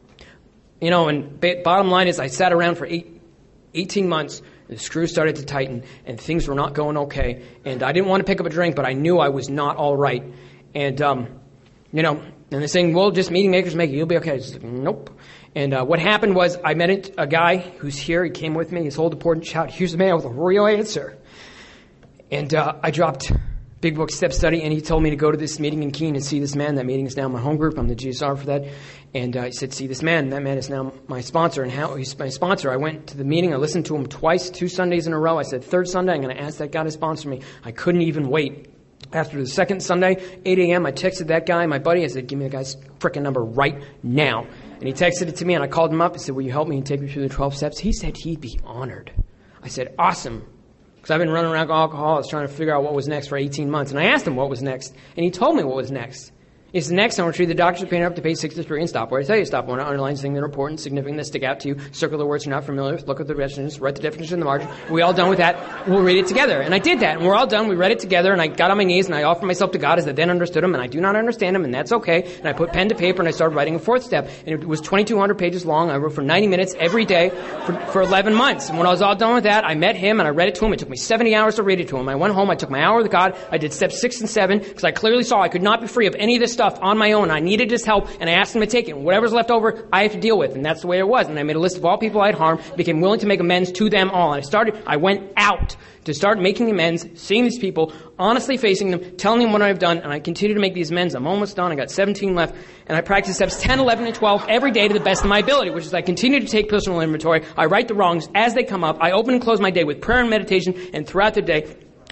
[SPEAKER 4] And bottom line is I sat around for 18 months, the screws started to tighten, and things were not going okay. And I didn't want to pick up a drink, but I knew I was not all right. And, and they're saying, well, just meeting makers make it. You'll be okay. I was like, nope. And what happened was I met a guy who's here. He came with me. He's holding a important shout. Here's a man with a real answer. And I dropped Big Book Step Study, and he told me to go to this meeting in Keene and see this man. That meeting is now my home group. I'm the GSR for that. And he said, see this man. And that man is now my sponsor. And how he's my sponsor, I went to the meeting. I listened to him twice, 2 Sundays in a row. I said, third Sunday, I'm going to ask that guy to sponsor me. I couldn't even wait. After the second Sunday, 8 a.m., I texted that guy, my buddy. I said, give me the guy's frickin' number right now. And he texted it to me, and I called him up. I said, will you help me and take me through the 12 steps? He said he'd be honored. I said, awesome. Because I've been running around alcoholics trying to figure out what was next for 18 months. And I asked him what was next, and he told me what was next. He said, next, I'm going to treat the doctor's opinion up to page 63 and stop where I tell you to stop. When it underlines things that are important, significant, that stick out to you, circle the words you're not familiar with, look at the definitions, write the definition in the margin. We all done with that? We'll read it together. And I did that, and we're all done. We read it together, and I got on my knees, and I offered myself to God as I then understood him, and I do not understand him, and that's okay. And I put pen to paper, and I started writing a 4th step. And it was 2,200 pages long. I wrote for 90 minutes every day for 11 months. And when I was all done with that, I met him, and I read it to him. It took me 70 hours to read it to him. I went home. I took my hour with God. I did steps 6 and 7, because I clearly saw I could not be free of any of this stuff on my own. I needed his help, and I asked him to take it. And whatever's left over, I have to deal with. And that's the way it was. And I made a list of all people I'd harmed, became willing to make amends to them all. And I went out to start making amends, seeing these people, honestly facing them, telling them what I've done, and I continue to make these amends. I'm almost done. I got 17 left. And I practice steps 10, 11, and 12 every day to the best of my ability, which is I continue to take personal inventory. I write the wrongs as they come up. I open and close my day with prayer and meditation, and throughout the day,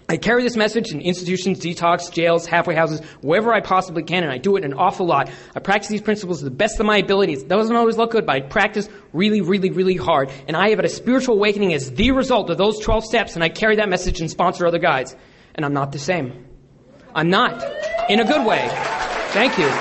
[SPEAKER 4] I carry this message in institutions, detox, jails, halfway houses, wherever I possibly can, and I do it an awful lot. I practice these principles to the best of my abilities. It doesn't always look good, but I practice really, really, really hard. And I have had a spiritual awakening as the result of those 12 steps, and I carry that message and sponsor other guides. And I'm not the same. I'm not. In a good way. Thank you.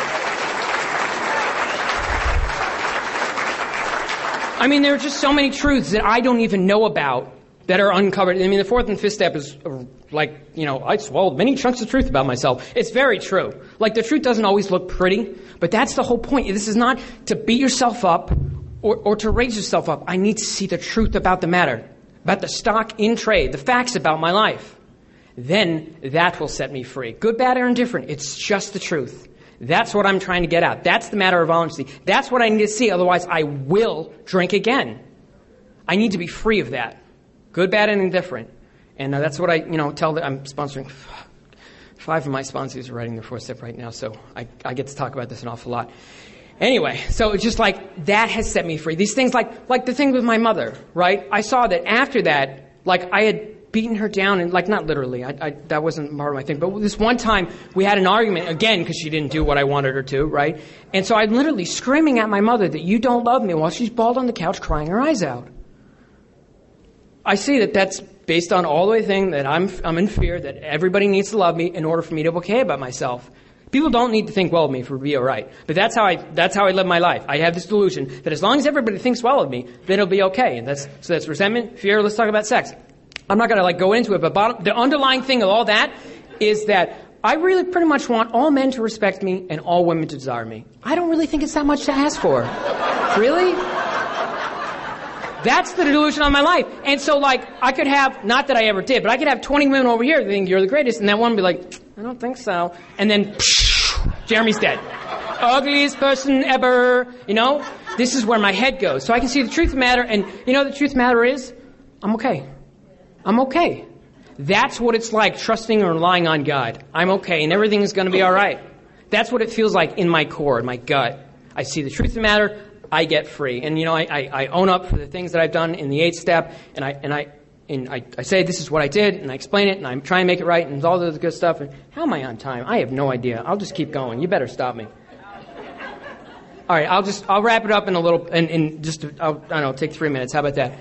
[SPEAKER 4] I mean, there are just so many truths that I don't even know about that are uncovered. I mean, the fourth and fifth step is like, I swallowed many chunks of truth about myself. It's very true. Like, the truth doesn't always look pretty, but that's the whole point. This is not to beat yourself up or to raise yourself up. I need to see the truth about the matter, about the stock in trade, the facts about my life. Then that will set me free. Good, bad, or indifferent. It's just the truth. That's what I'm trying to get at. That's the matter of honesty. That's what I need to see. Otherwise, I will drink again. I need to be free of that. Good, bad, and indifferent. And that's what I, tell I'm sponsoring. 5 of my sponsors are writing their 4th step right now, so I get to talk about this an awful lot. Anyway, so it's just like, that has set me free. These things like the thing with my mother, right? I saw that after that, I had beaten her down, and not literally, that wasn't part of my thing, but this one time we had an argument, again, because she didn't do what I wanted her to, right? And so I'm literally screaming at my mother that you don't love me while she's bawled on the couch crying her eyes out. I see that that's based on all the way thing that I'm in fear that everybody needs to love me in order for me to be okay about myself. People don't need to think well of me for be all right. But that's how I live my life. I have this delusion that as long as everybody thinks well of me, then it'll be okay. And that's resentment, fear. Let's talk about sex. I'm not going to go into it, but the underlying thing of all that is that I really pretty much want all men to respect me and all women to desire me. I don't really think it's that much to ask for. Really? That's the delusion on my life. And so, I could have, not that I ever did, but I could have 20 women over here that think you're the greatest, and that one would be like, I don't think so. And then, Jeremy's dead. Ugliest person ever. This is where my head goes. So I can see the truth of the matter, and the truth of the matter is, I'm okay. I'm okay. That's what it's like, trusting or relying on God. I'm okay, and everything is going to be all right. That's what it feels like in my core, in my gut. I see the truth of the matter, I get free. And, I own up for the things that I've done in the 8th step, and I say this is what I did, and I explain it, and I'm trying to make it right, and all the good stuff. And how am I on time? I have no idea. I'll just keep going. You better stop me. All right, I'll wrap it up in a little, take 3 minutes. How about that?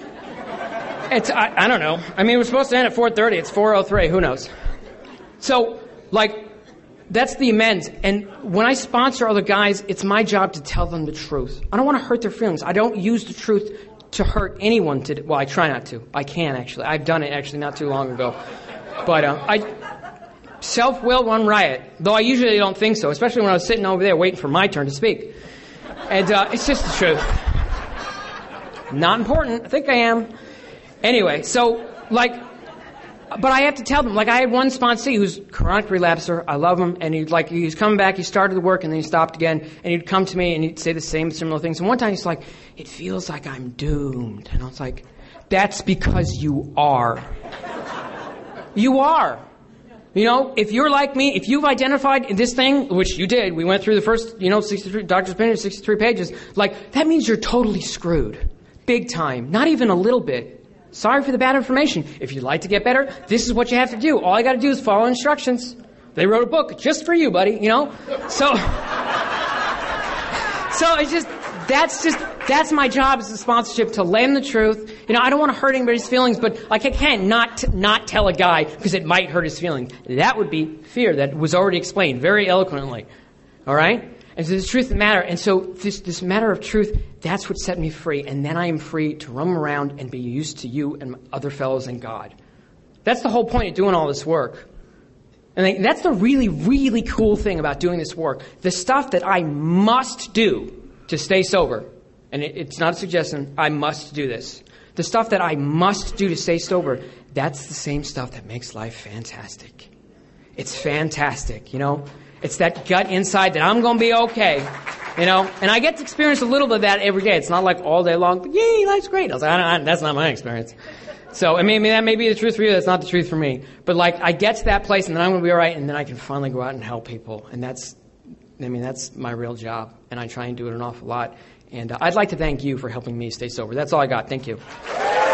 [SPEAKER 4] I don't know. I mean, we're supposed to end at 4:30. It's 4:03. Who knows? So, that's the amends. And when I sponsor other guys, it's my job to tell them the truth. I don't want to hurt their feelings. I don't use the truth to hurt anyone. Well, I try not to. I can, actually. I've done it, actually, not too long ago. But self-will run riot, though I usually don't think so, especially when I was sitting over there waiting for my turn to speak. And it's just the truth. Not important. I think I am. Anyway, so, but I have to tell them, I had one sponsee who's chronic relapser. I love him, and he's coming back, he started the work, and then he stopped again, and he'd come to me, and he'd say the same similar things. And one time he's like, it feels like I'm doomed. And I was like, that's because you are. You are. If you're like me, if you've identified in this thing, which you did, we went through the first, 63, Doctor's Opinion, 63 pages, that means you're totally screwed. Big time. Not even a little bit. Sorry for the bad information. If you'd like to get better, this is what you have to do. All I got to do is follow instructions. They wrote a book just for you, buddy, So that's my job as a sponsorship, to lay them the truth. I don't want to hurt anybody's feelings, but I can't not tell a guy because it might hurt his feelings. That would be fear that was already explained very eloquently. All right? And so the truth of the matter, and so this matter of truth, that's what set me free. And then I am free to roam around and be used to you and other fellows and God. That's the whole point of doing all this work. And that's the really, really cool thing about doing this work. The stuff that I must do to stay sober, and it's not a suggestion, I must do this. The stuff that I must do to stay sober, that's the same stuff that makes life fantastic. It's fantastic, It's that gut inside that I'm going to be okay, And I get to experience a little bit of that every day. It's not like all day long, but yay, life's great. I was like, that's not my experience. So, that may be the truth for you. That's not the truth for me. But I get to that place, and then I'm going to be all right, and then I can finally go out and help people. And that's my real job. And I try and do it an awful lot. And I'd like to thank you for helping me stay sober. That's all I got. Thank you.